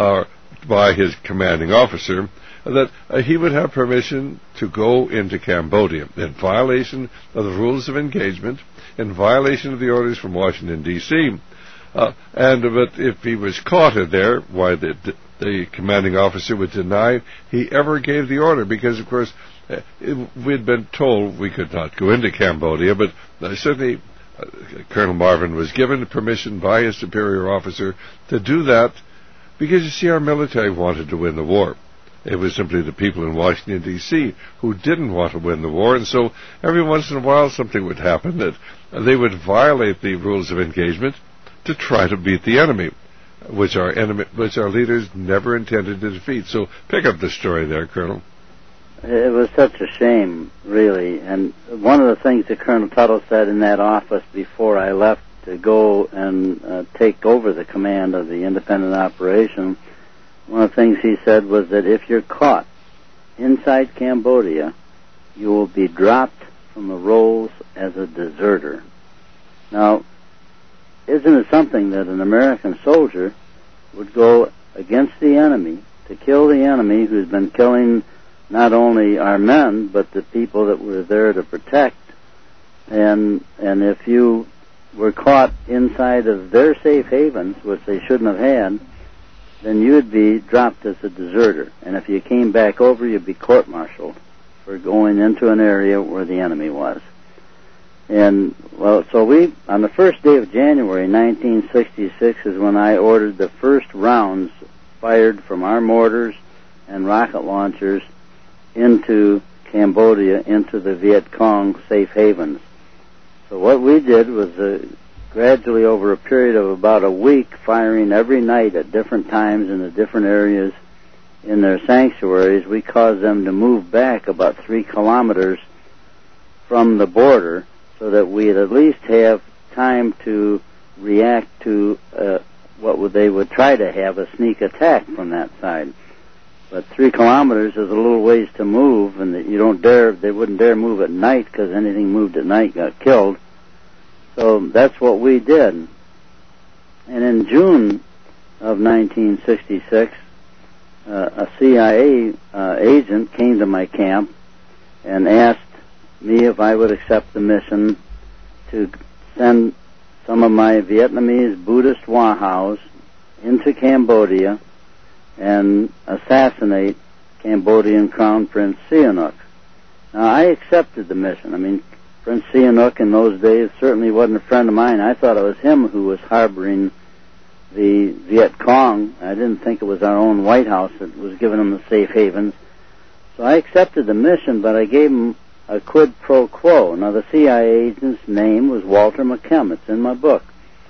by his commanding officer that he would have permission to go into Cambodia in violation of the rules of engagement, in violation of the orders from Washington, D.C. But if he was caught in there, why the commanding officer would deny he ever gave the order, because, of course, we'd been told we could not go into Cambodia, but certainly Colonel Marvin was given permission by his superior officer to do that, because, you see, our military wanted to win the war. It was simply the people in Washington, D.C. who didn't want to win the war, and so every once in a while something would happen that they would violate the rules of engagement to try to beat the enemy, which our leaders never intended to defeat. So pick up the story there, Colonel. It was such a shame, really, and one of the things that Colonel Tuttle said in that office before I left to go and take over the command of the independent operation, one of the things he said was that if you're caught inside Cambodia, you will be dropped from the rolls as a deserter. Now, isn't it something that an American soldier would go against the enemy to kill the enemy who's been killing not only our men, but the people that we're there to protect, and if you were caught inside of their safe havens, which they shouldn't have had, then you would be dropped as a deserter. And if you came back over, you'd be court-martialed for going into an area where the enemy was. And, well, so on the first day of January 1966 is when I ordered the first rounds fired from our mortars and rocket launchers into Cambodia, into the Viet Cong safe havens. So what we did was gradually over a period of about a week, firing every night at different times in the different areas in their sanctuaries, we caused them to move back about 3 kilometers from the border so that we'd at least have time to react to what they would try to have, a sneak attack from that side. But 3 kilometers is a little ways to move, and they wouldn't dare move at night because anything moved at night got killed. So that's what we did. And in June of 1966, a CIA agent came to my camp and asked me if I would accept the mission to send some of my Vietnamese Buddhist Wahhaus into Cambodia and assassinate Cambodian Crown Prince Sihanouk. Now, I accepted the mission. I mean, Prince Sihanouk in those days certainly wasn't a friend of mine. I thought it was him who was harboring the Viet Cong. I didn't think it was our own White House that was giving them the safe havens. So I accepted the mission, but I gave him a quid pro quo. Now, the CIA agent's name was Walter McKim. It's in my book.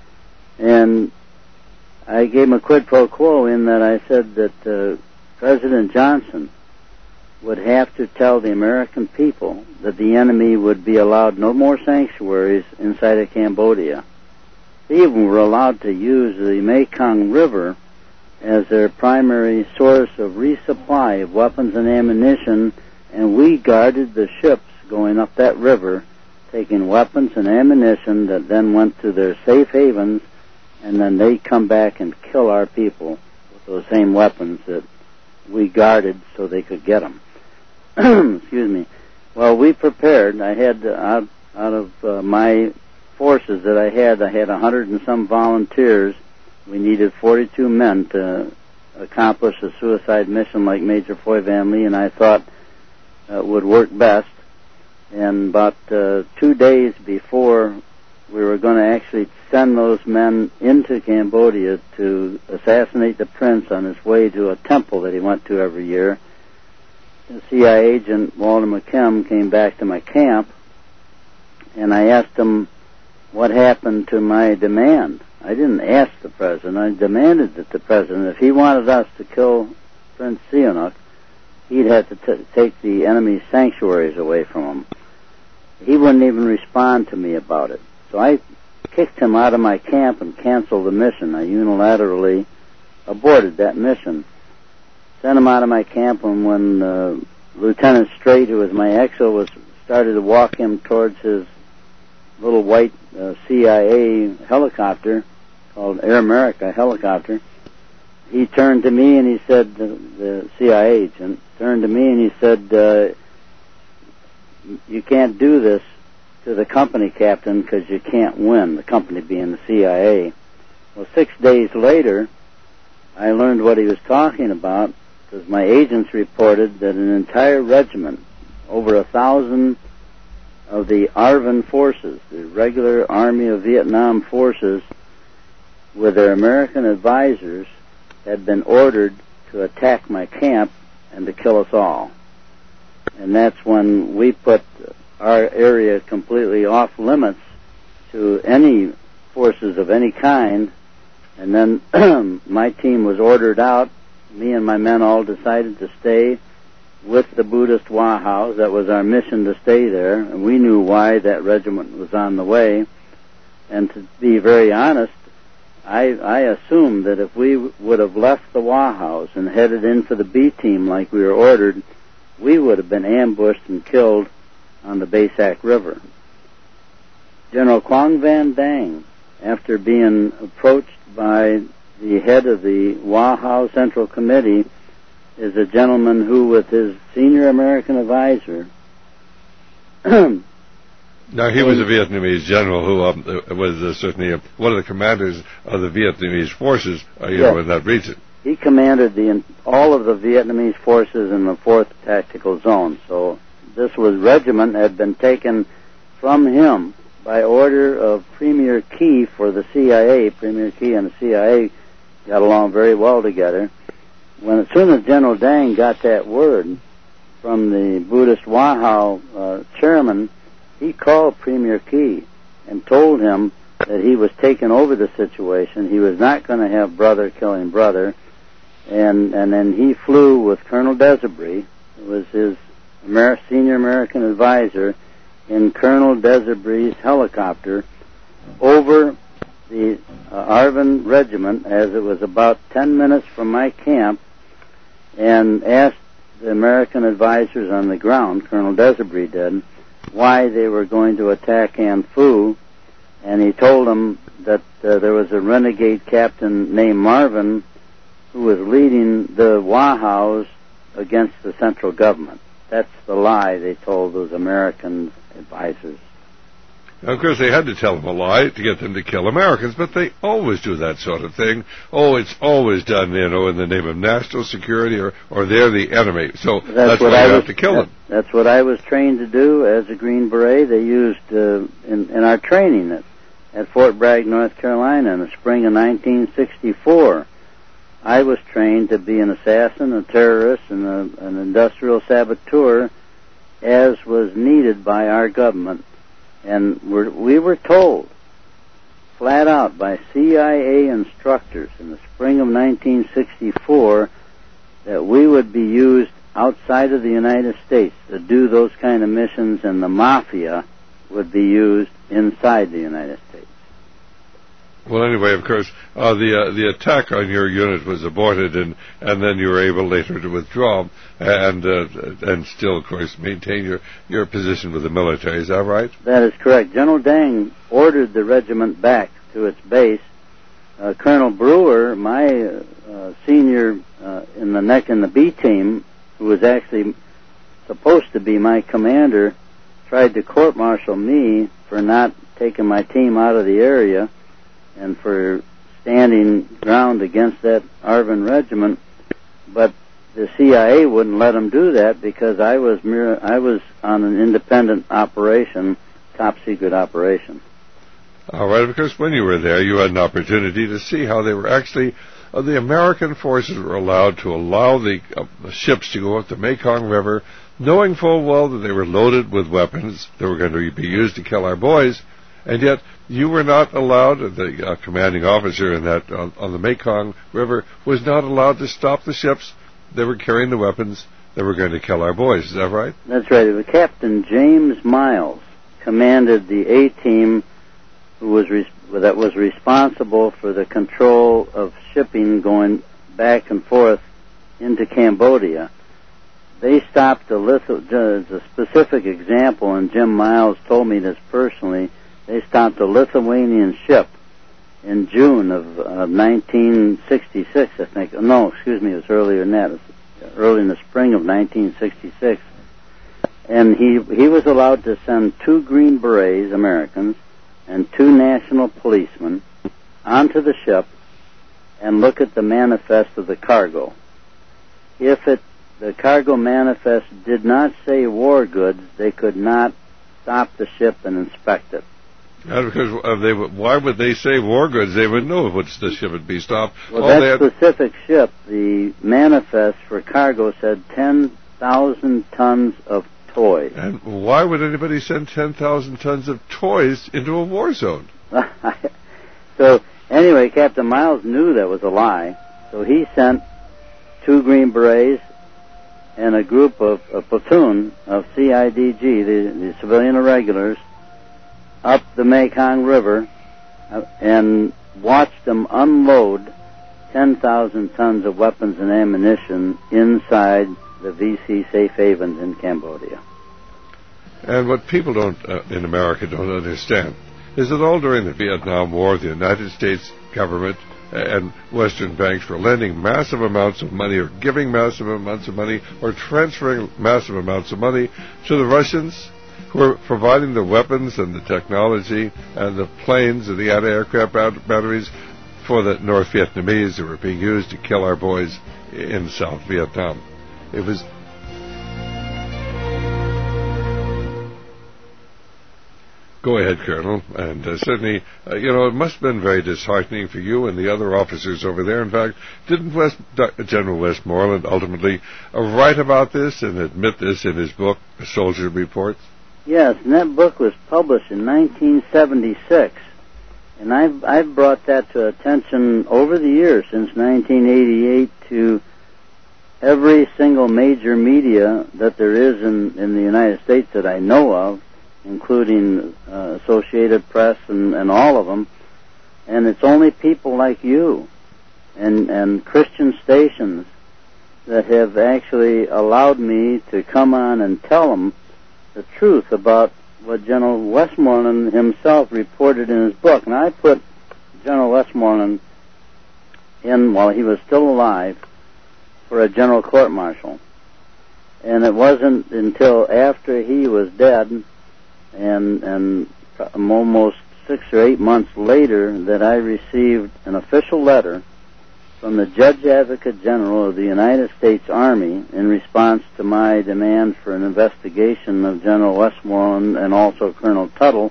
And I gave him a quid pro quo in that I said that President Johnson would have to tell the American people that the enemy would be allowed no more sanctuaries inside of Cambodia. They even were allowed to use the Mekong River as their primary source of resupply of weapons and ammunition, and we guarded the ships going up that river, taking weapons and ammunition that then went to their safe havens, and then they come back and kill our people with those same weapons that we guarded so they could get them. Excuse me. Well, we prepared. I had, out of my forces that I had 100 and some volunteers. We needed 42 men to accomplish a suicide mission like Major Foy Van Lee and I thought would work best. And about 2 days before we were going to actually send those men into Cambodia to assassinate the prince on his way to a temple that he went to every year, the CIA agent Walter McKim came back to my camp, and I asked him what happened to my demand. I didn't ask the president. I demanded that the president, if he wanted us to kill Prince Sihanouk, he'd have to take the enemy's sanctuaries away from him. He wouldn't even respond to me about it. So I kicked him out of my camp and canceled the mission. I unilaterally aborted that mission. Sent him out of my camp, and when Lieutenant Strait, who was my XO, started to walk him towards his little white CIA helicopter called Air America helicopter, he turned to me and he said, the CIA agent turned to me and he said, you can't do this to the company captain because you can't win, the company being the CIA. Well, 6 days later, I learned what he was talking about because my agents reported that an entire regiment, over 1,000 of the ARVN forces, the regular Army of Vietnam forces, with their American advisors, had been ordered to attack my camp and to kill us all. And that's when we put our area completely off limits to any forces of any kind. And then my team was ordered out. Me and my men all decided to stay with the Buddhist Wahhaus. That was our mission, to stay there. And we knew why that regiment was on the way. And to be very honest, I assumed that if we would have left the Wahhaus and headed in for the B team like we were ordered, we would have been ambushed and killed on the Basak River. General Quang Van Dang, after being approached by the head of the Wahhau Central Committee, is a gentleman who, with his senior American advisor... Now, he was a Vietnamese general who was certainly one of the commanders of the Vietnamese forces in that region. He commanded all of the Vietnamese forces in the 4th Tactical Zone. So this regiment had been taken from him by order of Premier Key for the CIA. Premier Key and the CIA got along very well together. as soon as General Deng got that word from the Buddhist Wahao chairman, he called Premier Key and told him that he was taking over the situation. He was not going to have brother killing brother. And then he flew with Colonel Desabry, who was his senior American advisor, in Colonel Desabry's helicopter over the Arvin Regiment as it was about 10 minutes from my camp, and asked the American advisors on the ground, Colonel Desabry did, why they were going to attack An Phu, and he told them that there was a renegade captain named Marvin who was leading the Wahaus against the central government. That's the lie they told those American advisors. Now, of course, they had to tell them a lie to get them to kill Americans, but they always do that sort of thing. Oh, it's always done, in the name of national security, or they're the enemy. So that's why you have to kill them. That's what I was trained to do as a Green Beret. They used in our training at Fort Bragg, North Carolina, in the spring of 1964. I was trained to be an assassin, a terrorist, and an industrial saboteur, as was needed by our government. And we were told, flat out, by CIA instructors in the spring of 1964 that we would be used outside of the United States to do those kind of missions, and the mafia would be used inside the United States. Well, anyway, of course, the attack on your unit was aborted, and then you were able later to withdraw and still, of course, maintain your position with the military. Is that right? That is correct. General Deng ordered the regiment back to its base. Colonel Brewer, my senior in the B team, who was actually supposed to be my commander, tried to court-martial me for not taking my team out of the area and for standing ground against that Arvin regiment, but the CIA wouldn't let him do that because I was on an independent operation, top secret operation. All right, because when you were there, you had an opportunity to see how they were actually, the American forces were allowed to allow the ships to go up the Mekong River, knowing full well that they were loaded with weapons that were going to be used to kill our boys, and yet you were not allowed, the commanding officer in that on the Mekong River was not allowed to stop the ships that were carrying the weapons that were going to kill our boys. Is that right? That's right. It was Captain James Miles commanded the A-team that was responsible for the control of shipping going back and forth into Cambodia. They stopped as a specific example, and Jim Miles told me this personally. They stopped a Lithuanian ship in June of 1966, I think. No, excuse me, it was earlier than that. It was early in the spring of 1966. And he was allowed to send 2 Green Berets, Americans, and 2 national policemen onto the ship and look at the manifest of the cargo. If the cargo manifest did not say war goods, they could not stop the ship and inspect it. Because why would they say war goods? They would know which the ship would be stopped. Well, that specific ship, the manifest for cargo said 10,000 tons of toys. And why would anybody send 10,000 tons of toys into a war zone? So, anyway, Captain Miles knew that was a lie, so he sent 2 Green Berets and a group of a platoon of CIDG, the civilian irregulars, up the Mekong River and watched them unload 10,000 tons of weapons and ammunition inside the VC safe havens in Cambodia. And what people in America don't understand is that all during the Vietnam War, the United States government and Western banks were lending massive amounts of money, or giving massive amounts of money, or transferring massive amounts of money to the Russians, who were providing the weapons and the technology and the planes and the anti-aircraft batteries for the North Vietnamese that were being used to kill our boys in South Vietnam. It was – Go ahead, Colonel. And certainly, it must have been very disheartening for you and the other officers over there. In fact, didn't General Westmoreland ultimately write about this and admit this in his book, Soldier Reports? Yes, and that book was published in 1976. And I've brought that to attention over the years, since 1988, to every single major media that there is in the United States that I know of, including Associated Press and all of them. And it's only people like you and Christian stations that have actually allowed me to come on and tell them the truth about what General Westmoreland himself reported in his book. And I put General Westmoreland in, while he was still alive, for a general court-martial. And it wasn't until after he was dead and almost 6 or 8 months later that I received an official letter from the Judge Advocate General of the United States Army in response to my demand for an investigation of General Westmoreland and also Colonel Tuttle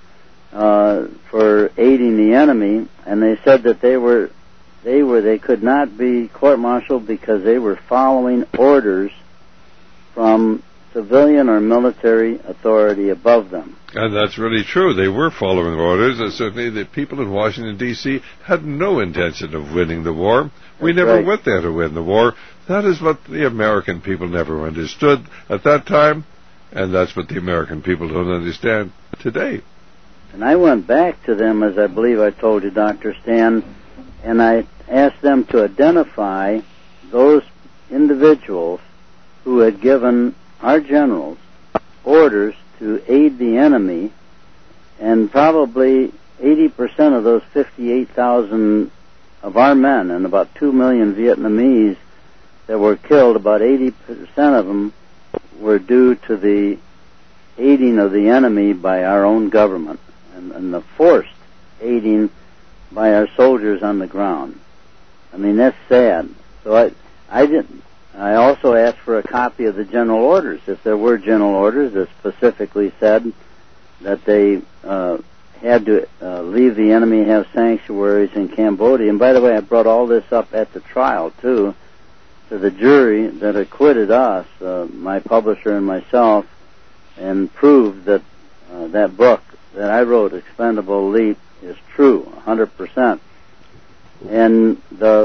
for aiding the enemy, and they said that they could not be court-martialed because they were following orders from civilian or military authority above them. And that's really true. They were following orders, and certainly the people in Washington, D.C. had no intention of winning the war. We never went there to win the war. That is what the American people never understood at that time, and that's what the American people don't understand today. And I went back to them, as I believe I told you, Dr. Stan, and I asked them to identify those individuals who had given our generals orders to aid the enemy, and probably 80% of those 58,000 of our men and about 2 million Vietnamese that were killed, about 80% of them were due to the aiding of the enemy by our own government and the forced aiding by our soldiers on the ground. I mean, that's sad. So I also asked for a copy of the general orders, if there were general orders that specifically said that they had to leave the enemy, have sanctuaries in Cambodia. And by the way, I brought all this up at the trial, too, to the jury that acquitted us, my publisher and myself, and proved that that book that I wrote, Expendable Elite, is true, 100%. And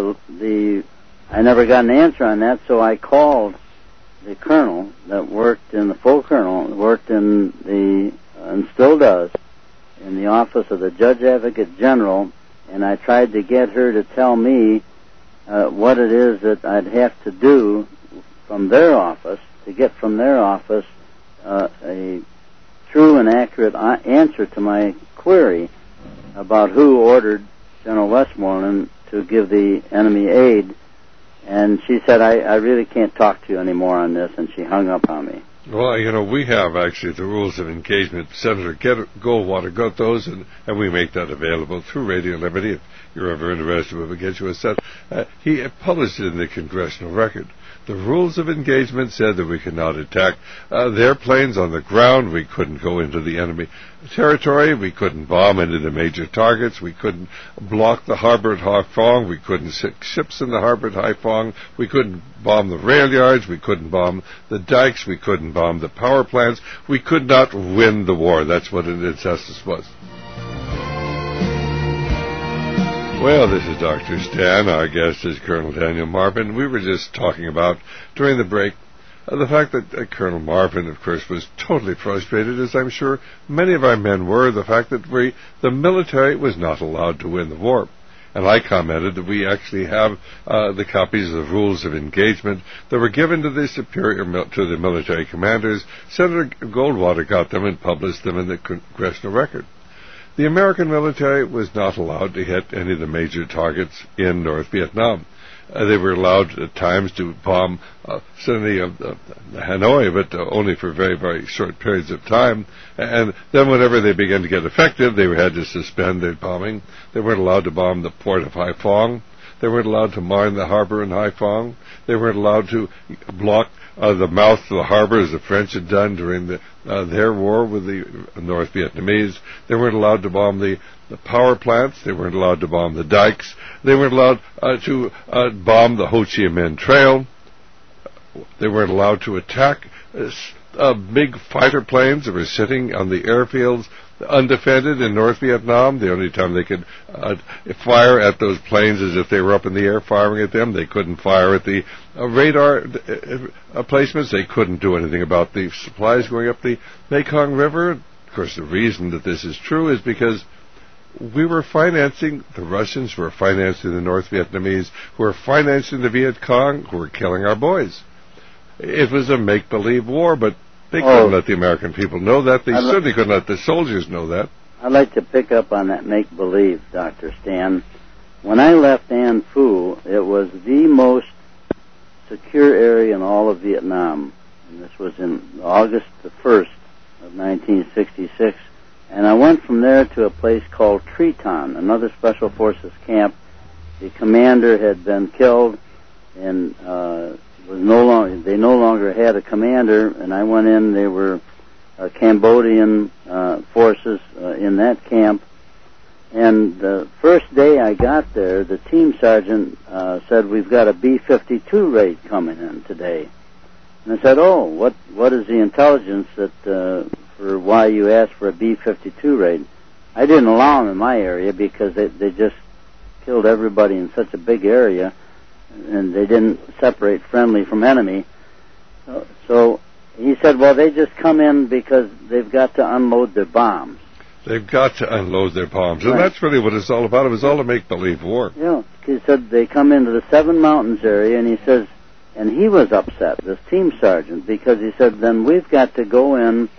I never got an answer on that, so I called the colonel that worked in the full colonel, worked in and still does, in the office of the Judge Advocate General, and I tried to get her to tell me what it is that I'd have to do from their office, to get from their office a true and accurate answer to my query about who ordered General Westmoreland to give the enemy aid. And she said, I really can't talk to you anymore on this, and she hung up on me. Well, we have actually the rules of engagement. Senator Goldwater got those, and we make that available through Radio Liberty. If you're ever interested, we'll get you a set. He published it in the Congressional Record. The rules of engagement said that we could not attack their planes on the ground. We couldn't go into the enemy territory. We couldn't bomb any of the major targets. We couldn't block the harbor at Haiphong. We couldn't sink ships in the harbor at Haiphong. We couldn't bomb the rail yards. We couldn't bomb the dikes. We couldn't bomb the power plants. We could not win the war. That's what an incestus was. Well, this is Dr. Stan. Our guest is Colonel Daniel Marvin. We were just talking about, during the break, the fact that Colonel Marvin, of course, was totally frustrated, as I'm sure many of our men were, the fact that the military was not allowed to win the war. And I commented that we actually have the copies of the rules of engagement that were given to the military commanders. Senator Goldwater got them and published them in the Congressional Record. The American military was not allowed to hit any of the major targets in North Vietnam. They were allowed at times to bomb certainly Hanoi, but only for very, very short periods of time. And then whenever they began to get effective, they had to suspend their bombing. They weren't allowed to bomb the port of Haiphong. They weren't allowed to mine the harbor in Haiphong. They weren't allowed to block the mouth of the harbor as the French had done during their war with the North Vietnamese. They weren't allowed to bomb the power plants. They weren't allowed to bomb the dikes. They weren't allowed to bomb the Ho Chi Minh Trail. They weren't allowed to attack big fighter planes that were sitting on the airfields undefended in North Vietnam. The only time they could fire at those planes is if they were up in the air firing at them. They couldn't fire at the radar placements. They couldn't do anything about the supplies going up the Mekong River. Of course, the reason that this is true is because we were financing the Russians, who were financing the North Vietnamese, who were financing the Viet Cong, who were killing our boys. It was a make-believe war, but they couldn't let the American people know that. They certainly couldn't let the soldiers know that. I'd like to pick up on that make-believe, Dr. Stan. When I left An Phu, it was the most secure area in all of Vietnam. And this was in August the 1st of 1966. And I went from there to a place called Triton, another Special Forces camp. The commander had been killed, and they no longer had a commander, and I went in. They were Cambodian forces in that camp. And the first day I got there, the team sergeant said, "We've got a B-52 raid coming in today." And I said, "Oh, what is the intelligence that for why you asked for a B-52 raid?" I didn't allow them in my area because they just killed everybody in such a big area, and they didn't separate friendly from enemy. So he said, "Well, they just come in because they've got to unload their bombs." They've got to unload their bombs, and that's really what it's all about. It was all a make-believe war. Yeah, he said they come into the Seven Mountains area, and he says, and he was upset, this team sergeant, because he said, then we've got to go in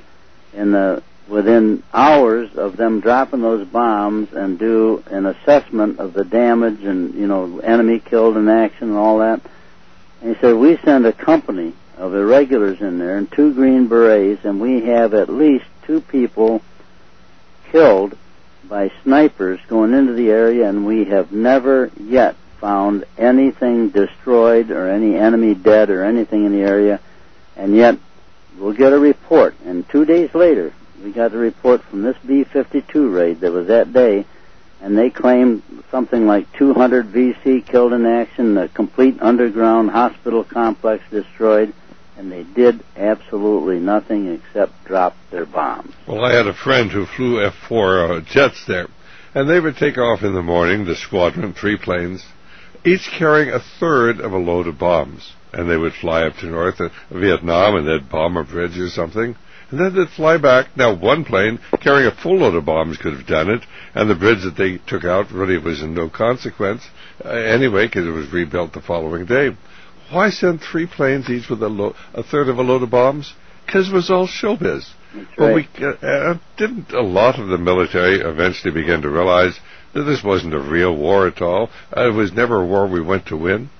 within hours of them dropping those bombs and do an assessment of the damage and, enemy killed in action and all that. And he said, we send a company of irregulars in there and 2 Green Berets, and we have at least 2 people killed by snipers going into the area, and we have never yet found anything destroyed or any enemy dead or anything in the area, and yet we'll get a report. And 2 days later, we got a report from this B-52 raid that was that day, and they claimed something like 200 VC killed in action, a complete underground hospital complex destroyed, and they did absolutely nothing except drop their bombs. Well, I had a friend who flew F-4 jets there, and they would take off in the morning, the squadron, 3 planes, each carrying a third of a load of bombs. And they would fly up to North Vietnam, and they'd bomb a bridge or something. And then they'd fly back. Now, one plane carrying a full load of bombs could have done it, and the bridge that they took out really was in no consequence anyway, because it was rebuilt the following day. Why send 3 planes each with a third of a load of bombs? Because it was all showbiz. That's Well, right. didn't a lot of the military eventually begin to realize that this wasn't a real war at all? It was never a war we went to win.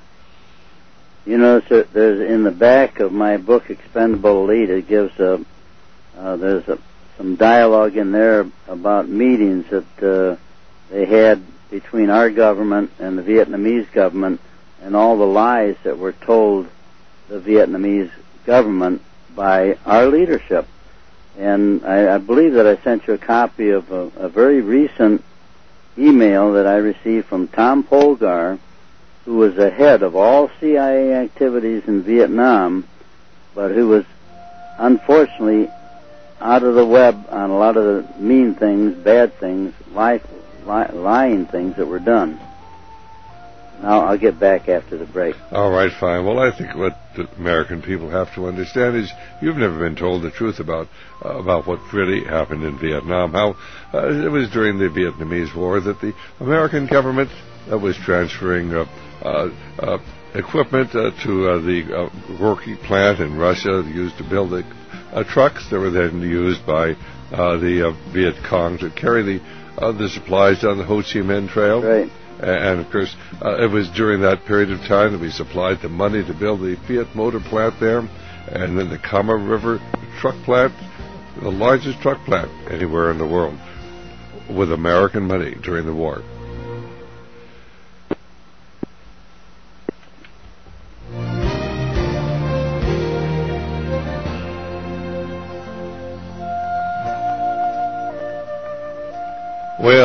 Sir, there's in the back of my book, Expendable Elite, it gives some dialogue in there about meetings that they had between our government and the Vietnamese government, and all the lies that were told the Vietnamese government by our leadership. And I believe that I sent you a copy of a very recent email that I received from Tom Polgar, who was the head of all CIA activities in Vietnam, but who was unfortunately out of the web on a lot of the mean things, bad things, lying things that were done. Now, I'll get back after the break. All right, fine. Well, I think what the American people have to understand is you've never been told the truth about what really happened in Vietnam, how it was during the Vietnamese War that the American government was transferring equipment to the Gorky plant in Russia used to build the trucks that were then used by the Viet Cong to carry the supplies down the Ho Chi Minh Trail. Right. And, of course, it was during that period of time that we supplied the money to build the Fiat Motor plant there, and then the Kama River truck plant, the largest truck plant anywhere in the world, with American money during the war.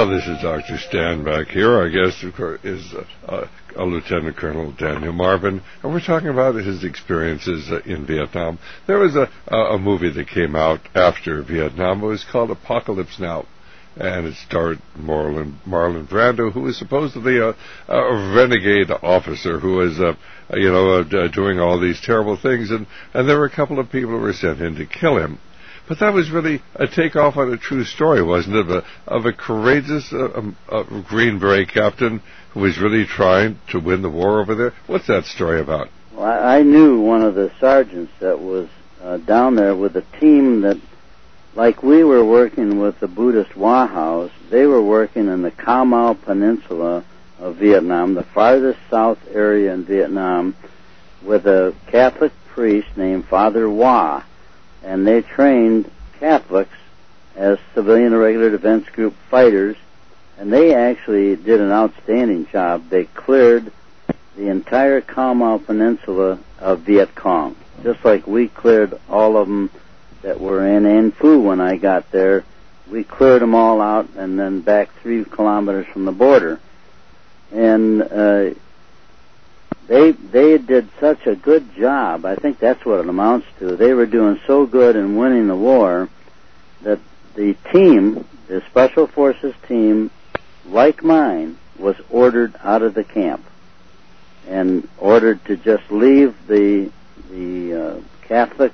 Well, this is Dr. Stan back here. Our guest, of course, is Lieutenant Colonel Daniel Marvin, and we're talking about his experiences in Vietnam. There was a movie that came out after Vietnam. It was called Apocalypse Now, and it starred Marlon Brando, who was supposedly a renegade officer who was, doing all these terrible things, and there were a couple of people who were sent in to kill him. But that was really a takeoff on a true story, wasn't it, of a courageous Green Beret captain who was really trying to win the war over there? What's that story about? Well, I knew one of the sergeants that was down there with a team that, like we were working with the Buddhist Hoa House, they were working in the Cao Mau Peninsula of Vietnam, the farthest south area in Vietnam, with a Catholic priest named Father Hoa. And they trained Catholics as civilian irregular defense group fighters, and they actually did an outstanding job. They cleared the entire Cao Mau Peninsula of Viet Cong, just like we cleared all of them that were in An Phu when I got there. We cleared them all out and then back 3 kilometers from the border. And They did such a good job. I think that's what it amounts to. They were doing so good in winning the war that the team, the Special Forces team, like mine, was ordered out of the camp and ordered to just leave the Catholic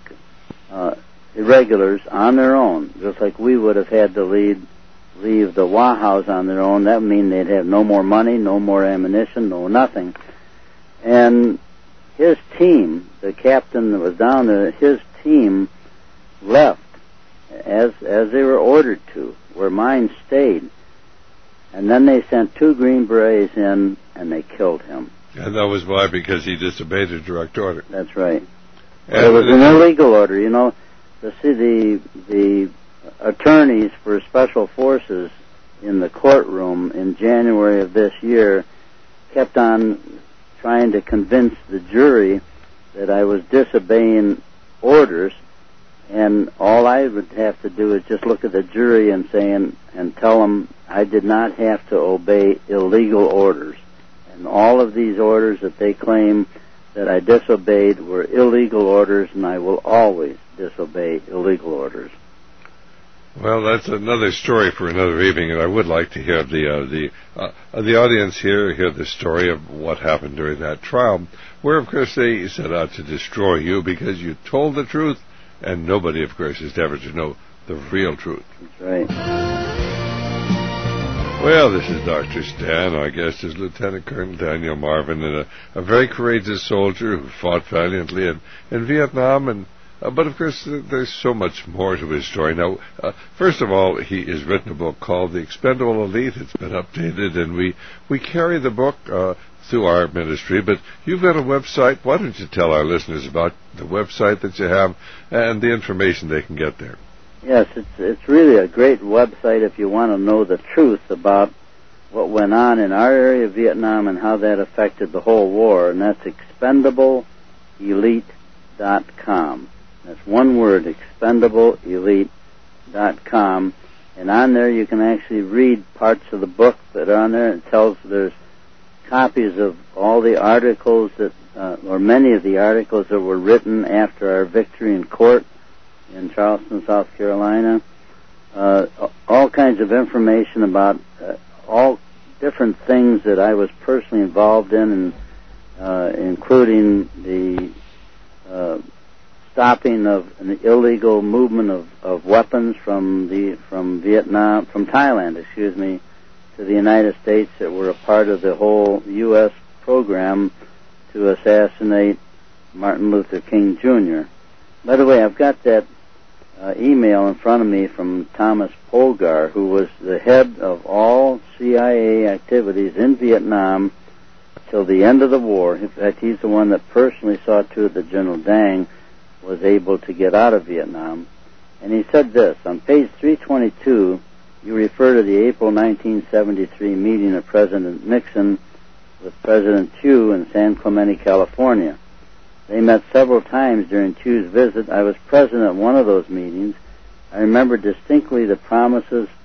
irregulars on their own, just like we would have had to leave the Hoa House on their own. That would mean they'd have no more money, no more ammunition, no nothing. And his team, the captain that was down there, his team left as they were ordered to, where mine stayed. And then they sent 2 Green Berets in, and they killed him. And that was why? Because he disobeyed a direct order. That's right. And it was an illegal order. You know, the attorneys for Special Forces in the courtroom in January of this year kept on trying to convince the jury that I was disobeying orders, and all I would have to do is just look at the jury and tell them I did not have to obey illegal orders. And all of these orders that they claim that I disobeyed were illegal orders, and I will always disobey illegal orders. Well, that's another story for another evening, and I would like to hear the audience hear the story of what happened during that trial, where, of course, they set out to destroy you because you told the truth, and nobody, of course, is ever to know the real truth. That's right. Well, this is Dr. Stan. Our guest is Lieutenant Colonel Daniel Marvin, and a very courageous soldier who fought valiantly in Vietnam, but, of course, there's so much more to his story. Now, first of all, he has written a book called The Expendable Elite. It's been updated, and we carry the book through our ministry. But you've got a website. Why don't you tell our listeners about the website that you have and the information they can get there? Yes, it's really a great website if you want to know the truth about what went on in our area of Vietnam and how that affected the whole war, and that's expendableelite.com. That's one word, expendableelite.com. And on there you can actually read parts of the book that are on there. It tells there's copies of all the articles or many of the articles that were written after our victory in court in Charleston, South Carolina. All kinds of information about all different things that I was personally involved in, and including the stopping of an illegal movement of weapons from Thailand, to the United States that were a part of the whole U.S. program to assassinate Martin Luther King Jr. By the way, I've got that email in front of me from Thomas Polgar, who was the head of all CIA activities in Vietnam till the end of the war. In fact, he's the one that personally saw to it that General Dang was able to get out of Vietnam. And he said this, on page 322, you refer to the April 1973 meeting of President Nixon with President Thieu in San Clemente, California. They met several times during Thieu's visit. I was present at one of those meetings. I remember distinctly the promises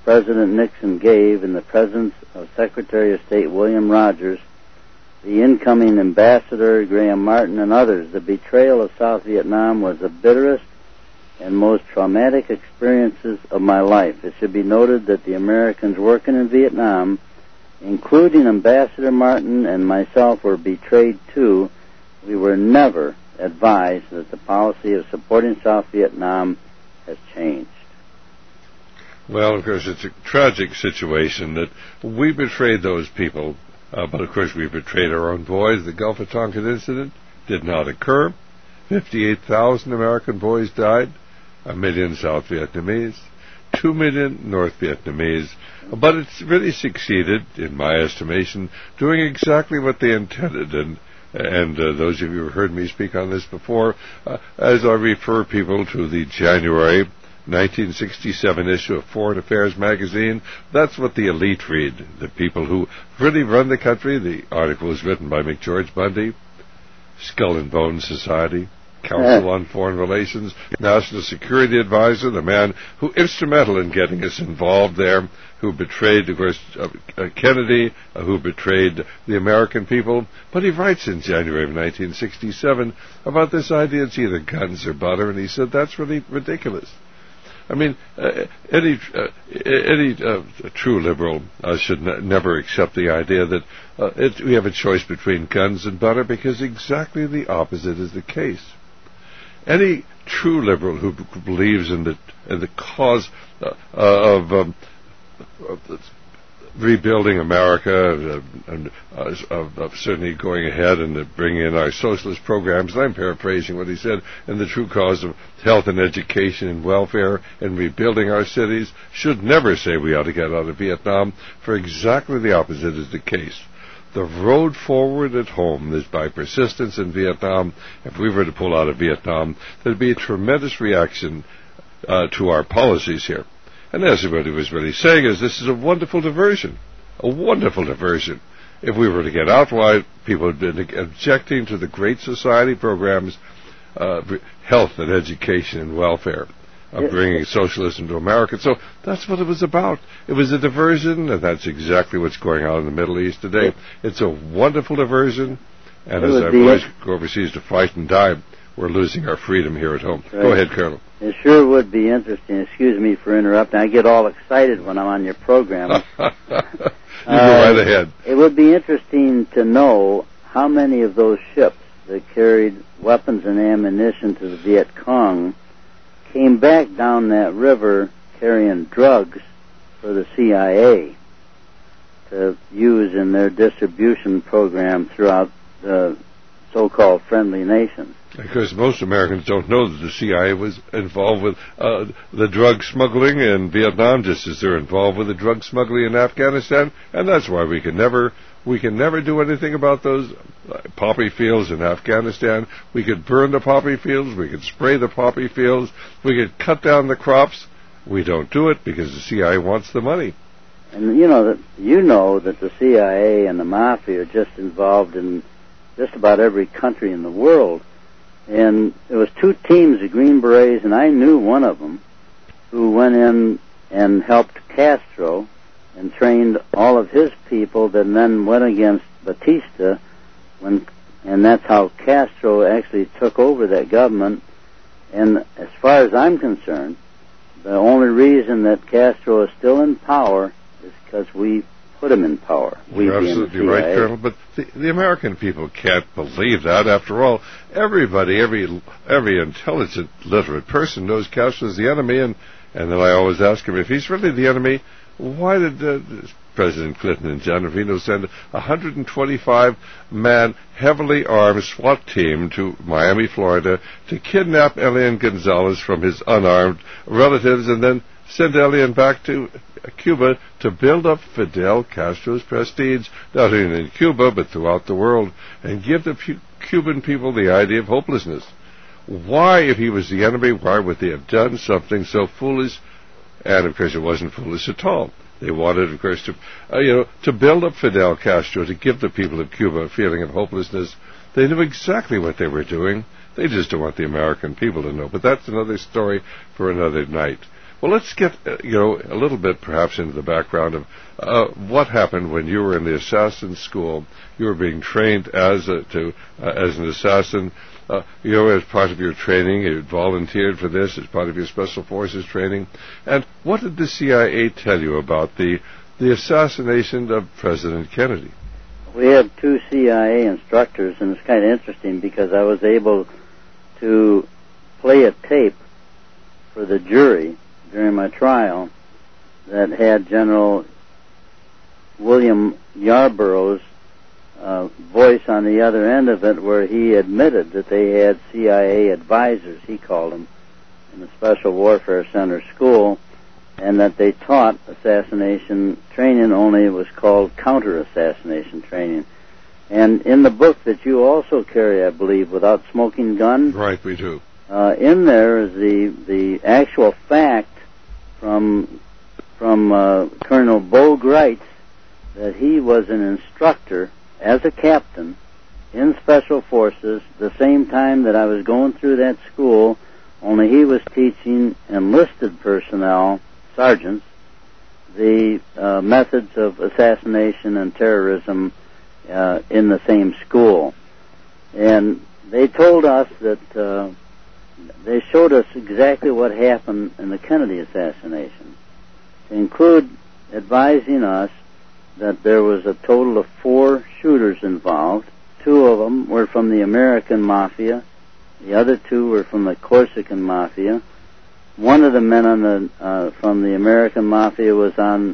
President Nixon gave in the presence of Secretary of State William Rogers, the incoming Ambassador Graham Martin, and others, the betrayal of South Vietnam was the bitterest and most traumatic experiences of my life. It should be noted that the Americans working in Vietnam, including Ambassador Martin and myself, were betrayed too. We were never advised that the policy of supporting South Vietnam has changed. Well, of course, it's a tragic situation that we betrayed those people, but of course we betrayed our own boys. The Gulf of Tonkin incident did not occur. 58,000 American boys died, 1 million South Vietnamese, 2 million North Vietnamese, but it's really succeeded, in my estimation, doing exactly what they intended. And those of you who heard me speak on this before, as I refer people to the January 1967 issue of Foreign Affairs magazine, that's what the elite read, the people who really run the country. The article was written by McGeorge Bundy, Skull and Bones Society, Council on Foreign Relations, National Security Advisor, the man who instrumental in getting us involved there, who betrayed, of course, Kennedy, who betrayed the American people. But he writes in January of 1967 about this idea it's either guns or butter, and he said that's really ridiculous. I mean, any true liberal should never accept the idea that we have a choice between guns and butter, because exactly the opposite is the case. Any true liberal who believes in the cause of rebuilding America, and certainly going ahead and bringing in our socialist programs, and I'm paraphrasing what he said, and the true cause of health and education and welfare and rebuilding our cities, should never say we ought to get out of Vietnam, for exactly the opposite is the case. The road forward at home is by persistence in Vietnam. If we were to pull out of Vietnam, there'd be a tremendous reaction to our policies here. And as everybody was really saying, is this is a wonderful diversion. A wonderful diversion. If we were to get outright, people had been objecting to the Great Society programs, health and education and welfare, of bringing socialism to America. So that's what it was about. It was a diversion, and that's exactly what's going on in the Middle East today. It's a wonderful diversion, and as our boys go overseas to fight and die, we're losing our freedom here at home. Right. Go ahead, Colonel. It sure would be interesting. Excuse me for interrupting. I get all excited when I'm on your program. You go right ahead. It would be interesting to know how many of those ships that carried weapons and ammunition to the Viet Cong came back down that river carrying drugs for the CIA to use in their distribution program throughout the so-called friendly nations. Because most Americans don't know that the CIA was involved with the drug smuggling in Vietnam, just as they're involved with the drug smuggling in Afghanistan, and that's why we can never do anything about those poppy fields in Afghanistan. We could burn the poppy fields, we could spray the poppy fields, we could cut down the crops. We don't do it because the CIA wants the money. And you know that the CIA and the Mafia are just involved in just about every country in the world. And there was two teams, the Green Berets, and I knew one of them, who went in and helped Castro and trained all of his people that then went against Batista, and that's how Castro actually took over that government. And as far as I'm concerned, the only reason that Castro is still in power is because we put him in power. You're absolutely right, Colonel, but the American people can't believe that. After all, everybody, every intelligent, literate person knows Castro's the enemy, and then I always ask him, if he's really the enemy, why did President Clinton and John Reno send a 125-man, heavily armed SWAT team to Miami, Florida, to kidnap Elian Gonzalez from his unarmed relatives, and then send Elian back to Cuba to build up Fidel Castro's prestige, not only in Cuba, but throughout the world, and give the Cuban people the idea of hopelessness? Why, if he was the enemy, why would they have done something so foolish? And, of course, it wasn't foolish at all. They wanted, of course, to build up Fidel Castro, to give the people of Cuba a feeling of hopelessness. They knew exactly what they were doing. They just don't want the American people to know. But that's another story for another night. Well, let's get a little bit perhaps into the background of what happened when you were in the assassin school. You were being trained as an assassin. As part of your training, you volunteered for this as part of your Special Forces training. And what did the CIA tell you about the assassination of President Kennedy? We had 2 CIA instructors, and it's kind of interesting because I was able to play a tape for the jury during my trial that had General William Yarborough's voice on the other end of it, where he admitted that they had CIA advisors, he called them, in the Special Warfare Center school, and that they taught assassination training, only it was called counter-assassination training. And in the book that you also carry, I believe, Without Smoking Gun... Right, we do. In there is the actual fact from Colonel Bo Greitz that he was an instructor as a captain in Special Forces the same time that I was going through that school, only he was teaching enlisted personnel, sergeants, the methods of assassination and terrorism in the same school. And they told us that they showed us exactly what happened in the Kennedy assassination, to include advising us that there was a total of 4 shooters involved. 2 of them were from the American Mafia. The other 2 were from the Corsican Mafia. One of the men from the American Mafia was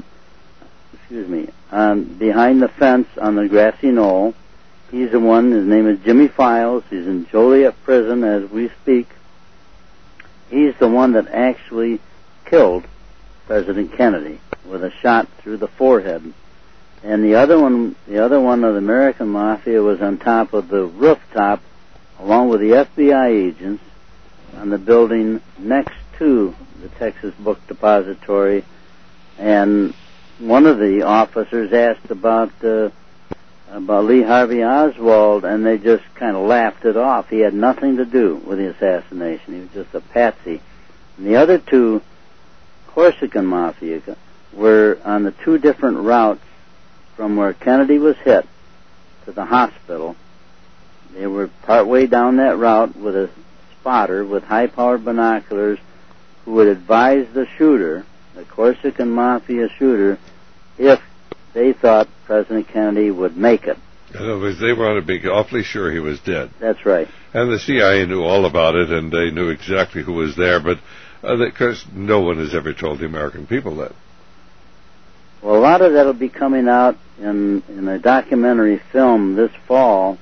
behind the fence on the grassy knoll. He's the one, his name is Jimmy Files. He's in Joliet prison as we speak. He's the one that actually killed President Kennedy with a shot through the forehead. And the other one of the American Mafia was on top of the rooftop, along with the FBI agents, on the building next to the Texas Book Depository. And one of the officers asked about Lee Harvey Oswald, and they just kind of laughed it off. He had nothing to do with the assassination. He was just a patsy. And the other 2 Corsican Mafia were on the 2 different routes from where Kennedy was hit to the hospital. They were partway down that route with a spotter with high-powered binoculars who would advise the shooter, the Corsican Mafia shooter, if they thought President Kennedy would make it. In other words, they wanted to be awfully sure he was dead. That's right. And the CIA knew all about it, and they knew exactly who was there, but of course no one has ever told the American people that. Well, a lot of that will be coming out in a documentary film this fall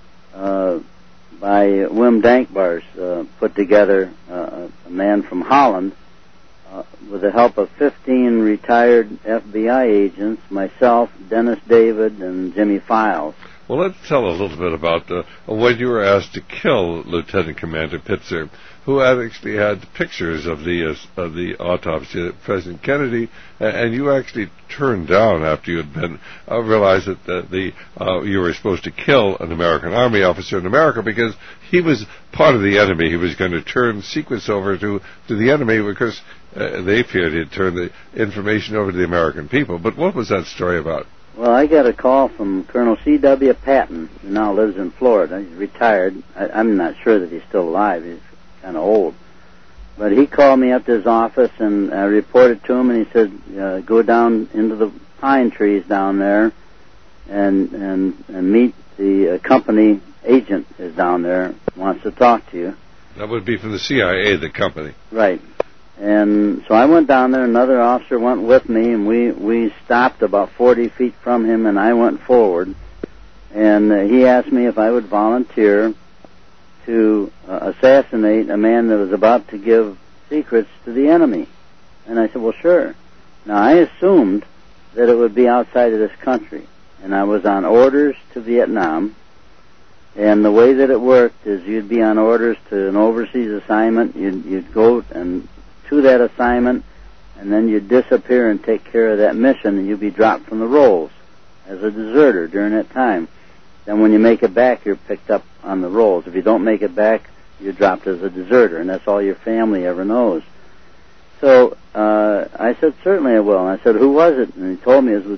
by Wim Dankbars, put together, a man from Holland, with the help of 15 retired FBI agents, myself, Dennis David, and Jimmy Files. Well, let's tell a little bit about when you were asked to kill Lieutenant Commander Pitzer, who actually had pictures of the autopsy of President Kennedy, and you actually turned down after you had been realized that you were supposed to kill an American Army officer in America because he was part of the enemy. He was going to turn secrets over to the enemy because they feared he'd turn the information over to the American people. But what was that story about? Well, I got a call from Colonel C.W. Patton, who now lives in Florida. He's retired. I'm not sure that he's still alive. He's kind of old. But he called me up to his office, and I reported to him, and he said, go down into the pine trees down there and meet the company agent is down there, wants to talk to you. That would be from the CIA, the company. Right. And so I went down there, another officer went with me, and we stopped about 40 feet from him, and I went forward. And he asked me if I would volunteer to assassinate a man that was about to give secrets to the enemy. And I said, well, sure. Now, I assumed that it would be outside of this country, and I was on orders to Vietnam. And the way that it worked is you'd be on orders to an overseas assignment, you'd go and to that assignment, and then you'd disappear and take care of that mission, and you'd be dropped from the rolls as a deserter during that time. Then when you make it back, you're picked up on the rolls. If you don't make it back, you're dropped as a deserter, and that's all your family ever knows. So I said, certainly I will. And I said, who was it? And he told me it was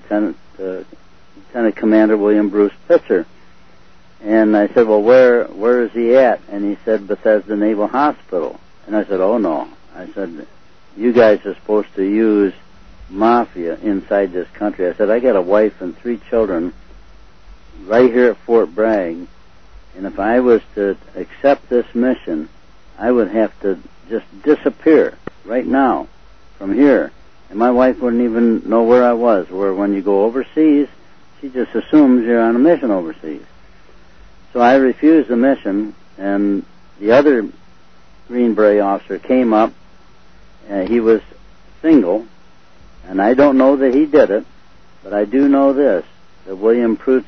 Lieutenant Commander William Bruce Pitzer. And I said, well, where is he at? And he said, Bethesda Naval Hospital. And I said, oh, no. I said, you guys are supposed to use mafia inside this country. I said, I got a wife and 3 children right here at Fort Bragg, and if I was to accept this mission, I would have to just disappear right now from here. And my wife wouldn't even know where I was, where when you go overseas, she just assumes you're on a mission overseas. So I refused the mission, and the other Green Beret officer came up. He was single, and I don't know that he did it, but I do know this, that William Bruce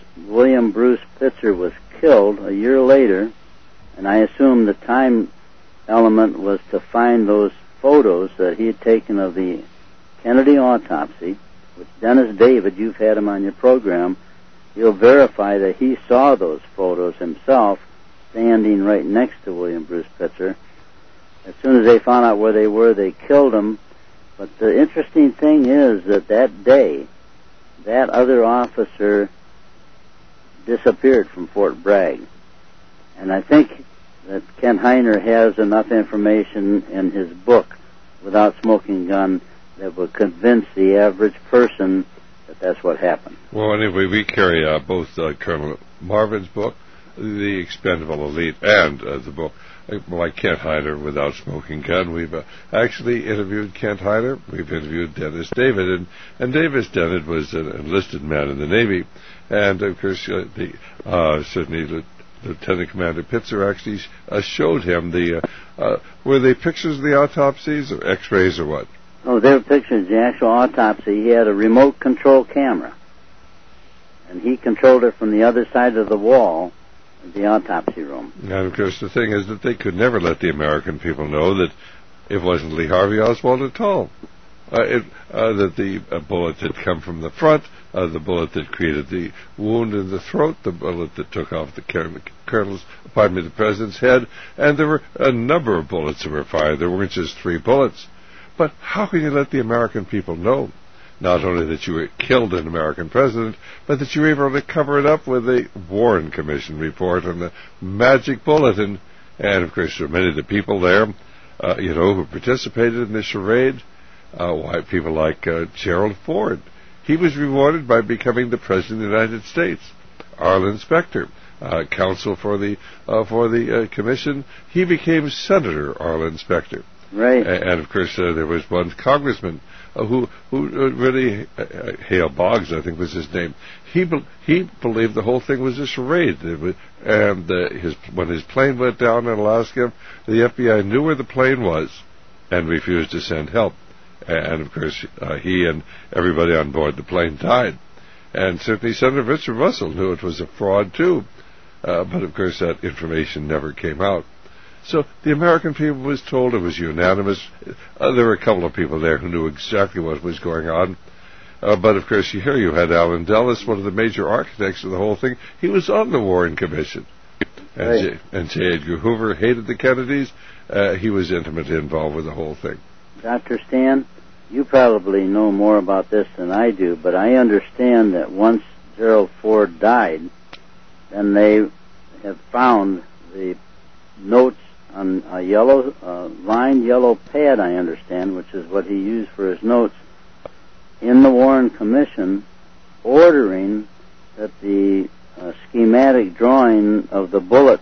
Pitzer was killed a year later, and I assume the time element was to find those photos that he had taken of the Kennedy autopsy, which Dennis David, you've had him on your program, he'll verify that he saw those photos himself standing right next to William Bruce Pitzer. As soon as they found out where they were, they killed him. But the interesting thing is that day, that other officer disappeared from Fort Bragg. And I think that Ken Heiner has enough information in his book, Without Smoking Gun, that would convince the average person that that's what happened. Well, anyway, we carry both Colonel Marvin's book, The Expendable Elite, and the book like Kent Heiner, Without Smoking Gun. We've actually interviewed Kent Heiner. We've interviewed Dennis David, and Davis Dennett was an enlisted man in the Navy, and of course, certainly Lieutenant Commander Pitzer actually showed him were they pictures of the autopsies or X-rays or what? Oh, they were pictures of the actual autopsy. He had a remote control camera, and he controlled it from the other side of the wall, the autopsy room. And of course the thing is that they could never let the American people know that it wasn't Lee Harvey Oswald at all. That the bullet had come from the front, the bullet that created the wound in the throat, the bullet that took off the president's head, and there were a number of bullets that were fired. There weren't just 3 bullets. But how can you let the American people know not only that you killed an American president, but that you were able to cover it up with a Warren Commission report on the magic bullet? And of course, there were many of the people there, who participated in the charade. White people like Gerald Ford. He was rewarded by becoming the President of the United States. Arlen Specter, counsel for the commission, he became Senator Arlen Specter. Right. And of course, there was one congressman who really, Hale Boggs, I think was his name. He believed the whole thing was a charade. And when his plane went down in Alaska, the FBI knew where the plane was and refused to send help. And of course, he and everybody on board the plane died. And certainly Senator Richard Russell knew it was a fraud too. But of course, that information never came out. So the American people was told, it was unanimous. There were a couple of people there who knew exactly what was going on. But of course, here you had Allen Dulles, one of the major architects of the whole thing. He was on the Warren Commission. And J. Edgar Hoover hated the Kennedys. He was intimately involved with the whole thing. Dr. Stan, you probably know more about this than I do, but I understand that once Gerald Ford died, then they have found the notes on a lined yellow pad, I understand, which is what he used for his notes, in the Warren Commission, ordering that the schematic drawing of the bullet,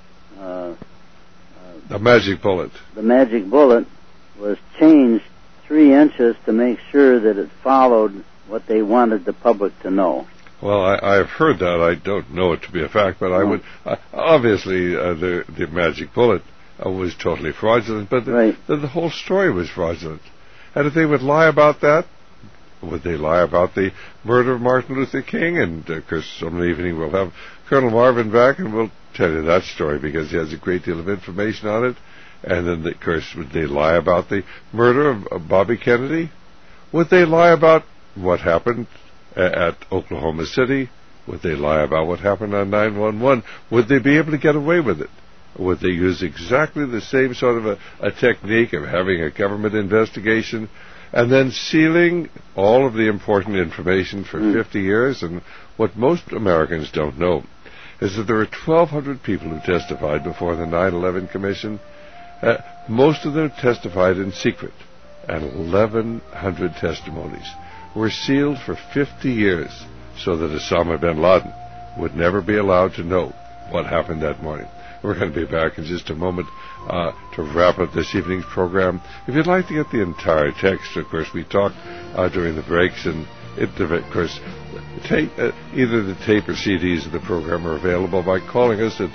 the magic bullet, was changed 3 inches to make sure that it followed what they wanted the public to know. Well, I've heard that. I don't know it to be a fact, but I would. Obviously, the magic bullet was totally fraudulent, but the whole story was fraudulent. And if they would lie about that, would they lie about the murder of Martin Luther King? And of course, some evening we'll have Colonel Marvin back, and we'll tell you that story because he has a great deal of information on it. And then, of course, would they lie about the murder of Bobby Kennedy? Would they lie about what happened at Oklahoma City? Would they lie about what happened on 9/11? Would they be able to get away with it? Would they use exactly the same sort of a technique of having a government investigation and then sealing all of the important information for 50 years? And what most Americans don't know is that there are 1,200 people who testified before the 9/11 Commission. Most of them testified in secret, and 1,100 testimonies were sealed for 50 years so that Osama bin Laden would never be allowed to know what happened that morning. We're going to be back in just a moment to wrap up this evening's program. If you'd like to get the entire text, of course, we talk during the breaks, and of course, either the tape or CDs of the program are available by calling us at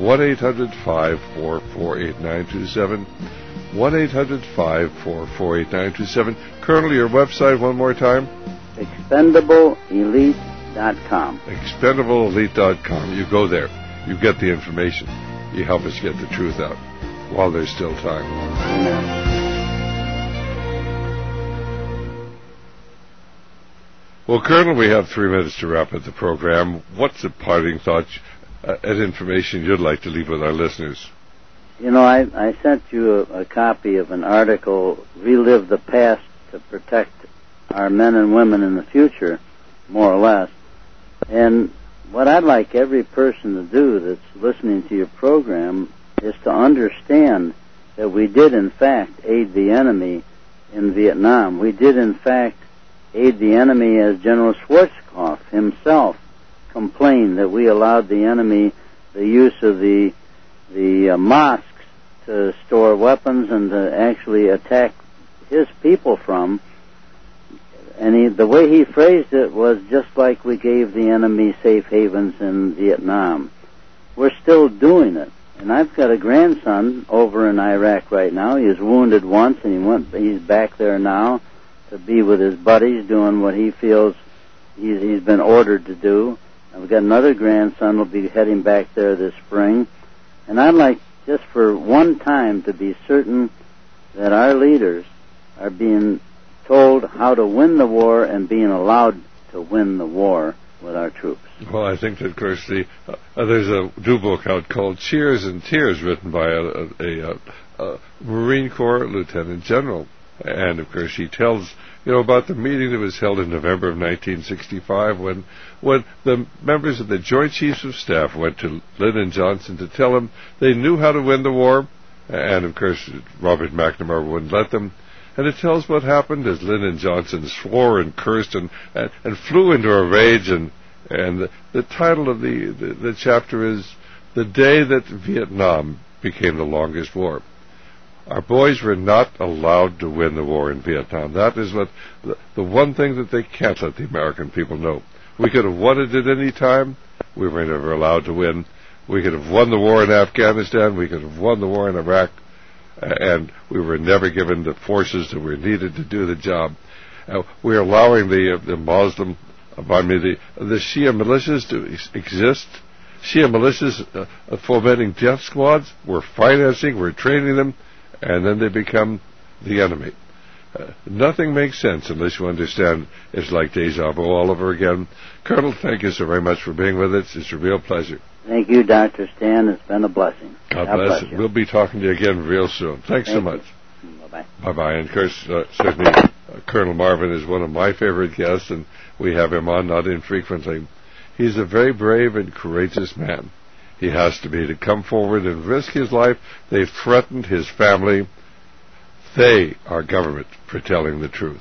1-800-544-8927, 1-800-544-8927. Colonel, your website one more time? ExpendableElite.com. ExpendableElite.com. You go there. You get the information. You help us get the truth out while there's still time. Amen. Well, Colonel, we have 3 minutes to wrap up the program. What's the parting thought and information you'd like to leave with our listeners? You know, I sent you a copy of an article, Relive the Past to Protect Our Men and Women in the Future, more or less. And what I'd like every person to do that's listening to your program is to understand that we did, in fact, aid the enemy in Vietnam. We did, in fact, aid the enemy, as General Schwarzkopf himself complained, that we allowed the enemy the use of the mosques to store weapons and to actually attack his people from. And the way he phrased it was just like we gave the enemy safe havens in Vietnam. We're still doing it. And I've got a grandson over in Iraq right now. He was wounded once, and he's back there now to be with his buddies doing what he feels he's been ordered to do. I've got another grandson who'll be heading back there this spring. And I'd like just for one time to be certain that our leaders are being told how to win the war and being allowed to win the war with our troops. Well, I think that, of course, there's a new book out called Cheers and Tears, written by a Marine Corps Lieutenant General. And, of course, he tells, about the meeting that was held in November of 1965 when the members of the Joint Chiefs of Staff went to Lyndon Johnson to tell him they knew how to win the war. And, of course, Robert McNamara wouldn't let them. And it tells what happened as Lyndon Johnson swore and cursed and flew into a rage. And the title of the chapter is The Day That Vietnam Became the Longest War. Our boys were not allowed to win the war in Vietnam. That is what the one thing that they can't let the American people know. We could have won it at any time. We were never allowed to win. We could have won the war in Afghanistan. We could have won the war in Iraq. And we were never given the forces that were needed to do the job. We're allowing the Shia militias to exist. Shia militias fomenting death squads. We're financing, we're training them, and then they become the enemy. Nothing makes sense unless you understand it's like deja vu all over again. Colonel, thank you so very much for being with us. It's a real pleasure. Thank you, Dr. Stan. It's been a blessing. God bless you. We'll be talking to you again real soon. Thanks so much. Bye-bye. Bye-bye. And, of course, certainly Colonel Marvin is one of my favorite guests, and we have him on not infrequently. He's a very brave and courageous man. He has to be to come forward and risk his life. They've threatened his family. They are government for telling the truth.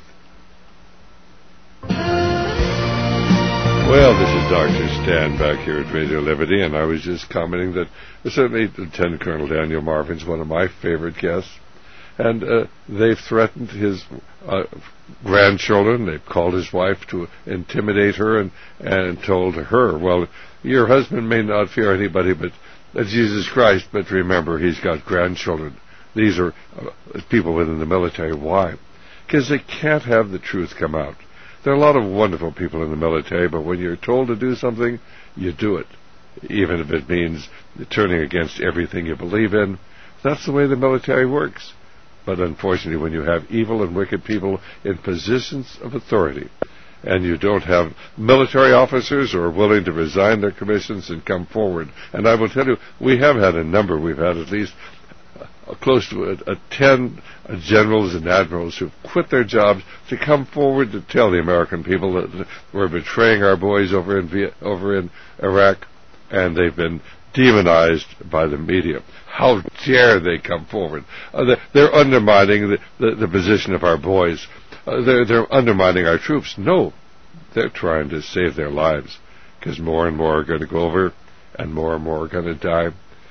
Well, this is Dr. Stan back here at Radio Liberty, and I was just commenting that certainly Lieutenant Colonel Daniel Marvin's one of my favorite guests, and they've threatened his grandchildren. They've called his wife to intimidate her and told her, well, your husband may not fear anybody but Jesus Christ, but remember, he's got grandchildren. These are people within the military. Why? Because they can't have the truth come out. There are a lot of wonderful people in the military, but when you're told to do something, you do it, even if it means turning against everything you believe in. That's the way the military works. But unfortunately, when you have evil and wicked people in positions of authority, and you don't have military officers who are willing to resign their commissions and come forward. And I will tell you, we have had a number. We've had at least close to 10 generals and admirals who've quit their jobs to come forward to tell the American people that we're betraying our boys over in Iraq, and they've been demonized by the media. How dare they come forward? They're undermining the position of our boys. They're undermining our troops. No, they're trying to save their lives, because more and more are going to go over, and more are going to die.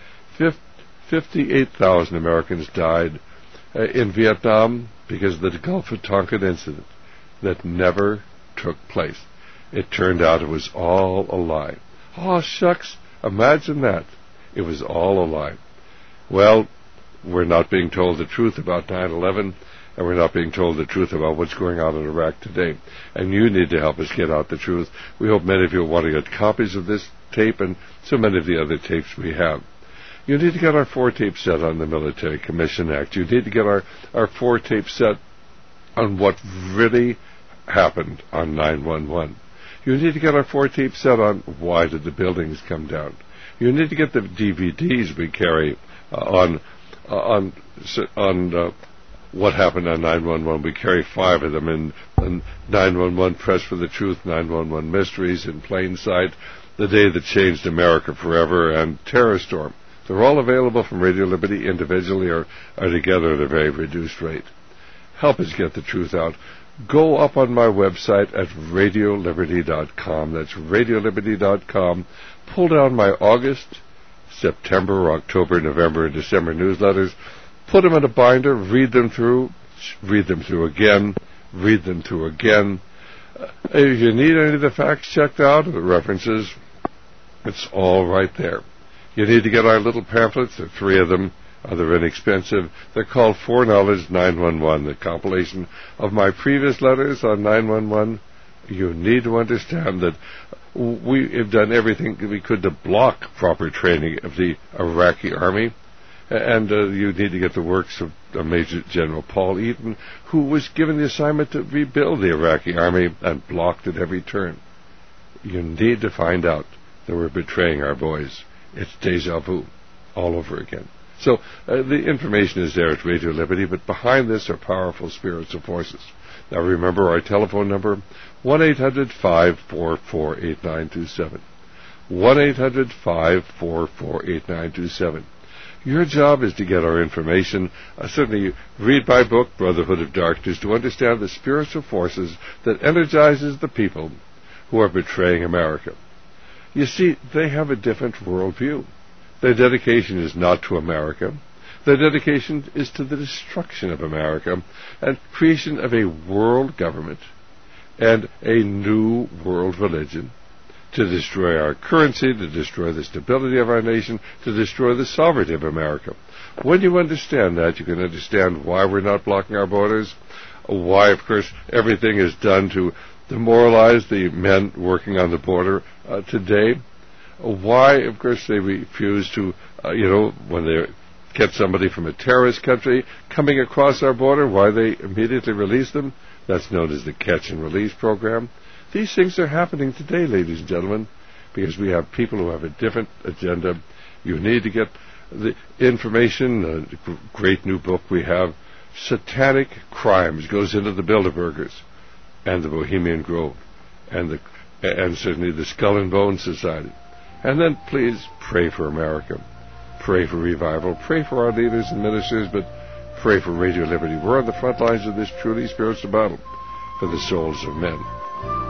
58,000 Americans died in Vietnam because of the Gulf of Tonkin incident that never took place. It turned out it was all a lie. Oh, shucks, imagine that. It was all a lie. Well, we're not being told the truth about 9/11, and we're not being told the truth about what's going on in Iraq today. And you need to help us get out the truth. We hope many of you want to get copies of this tape and so many of the other tapes we have. You need to get our 4-tape set on the Military Commission Act. You need to get our 4-tape set on what really happened on 9/11. You need to get our 4-tape set on why did the buildings come down. You need to get the DVDs we carry on what happened on 9/11. We carry 5 of them in 9/11 Press for the Truth, 9/11 Mysteries, In Plain Sight, The Day That Changed America Forever, and Terror Storm. They're all available from Radio Liberty individually or together at a very reduced rate. Help us get the truth out. Go up on my website at radioliberty.com. That's radioliberty.com. Pull down my August, September, October, November, and December newsletters. Put them in a binder. Read them through again. Read them through again. If you need any of the facts checked out or the references, it's all right there. You need to get our little pamphlets. There are 3 of them. They're inexpensive. They're called Foreknowledge 911, the compilation of my previous letters on 911. You need to understand that we have done everything we could to block proper training of the Iraqi army. And you need to get the works of Major General Paul Eaton, who was given the assignment to rebuild the Iraqi army and blocked at every turn. You need to find out that we're betraying our boys. It's deja vu all over again. So the information is there at Radio Liberty, but behind this are powerful spiritual forces. Now remember our telephone number, 1-800-544-8927. 1-800-544-8927. Your job is to get our information. Certainly read my book, Brotherhood of Darkness, to understand the spiritual forces that energizes the people who are betraying America. You see, they have a different worldview. Their dedication is not to America. Their dedication is to the destruction of America and creation of a world government and a new world religion to destroy our currency, to destroy the stability of our nation, to destroy the sovereignty of America. When you understand that, you can understand why we're not blocking our borders, why, of course, everything is done to demoralize the men working on the border today, why, of course, they refuse to, when they get somebody from a terrorist country coming across our border, why they immediately release them. That's known as the catch and release program. These things are happening today, ladies and gentlemen, because we have people who have a different agenda. You need to get the information, the great new book we have, Satanic Crimes, goes into the Bilderbergers and the Bohemian Grove and certainly the Skull and Bones Society. And then please pray for America. Pray for revival. Pray for our leaders and ministers, but pray for Radio Liberty. We're on the front lines of this truly spiritual battle for the souls of men.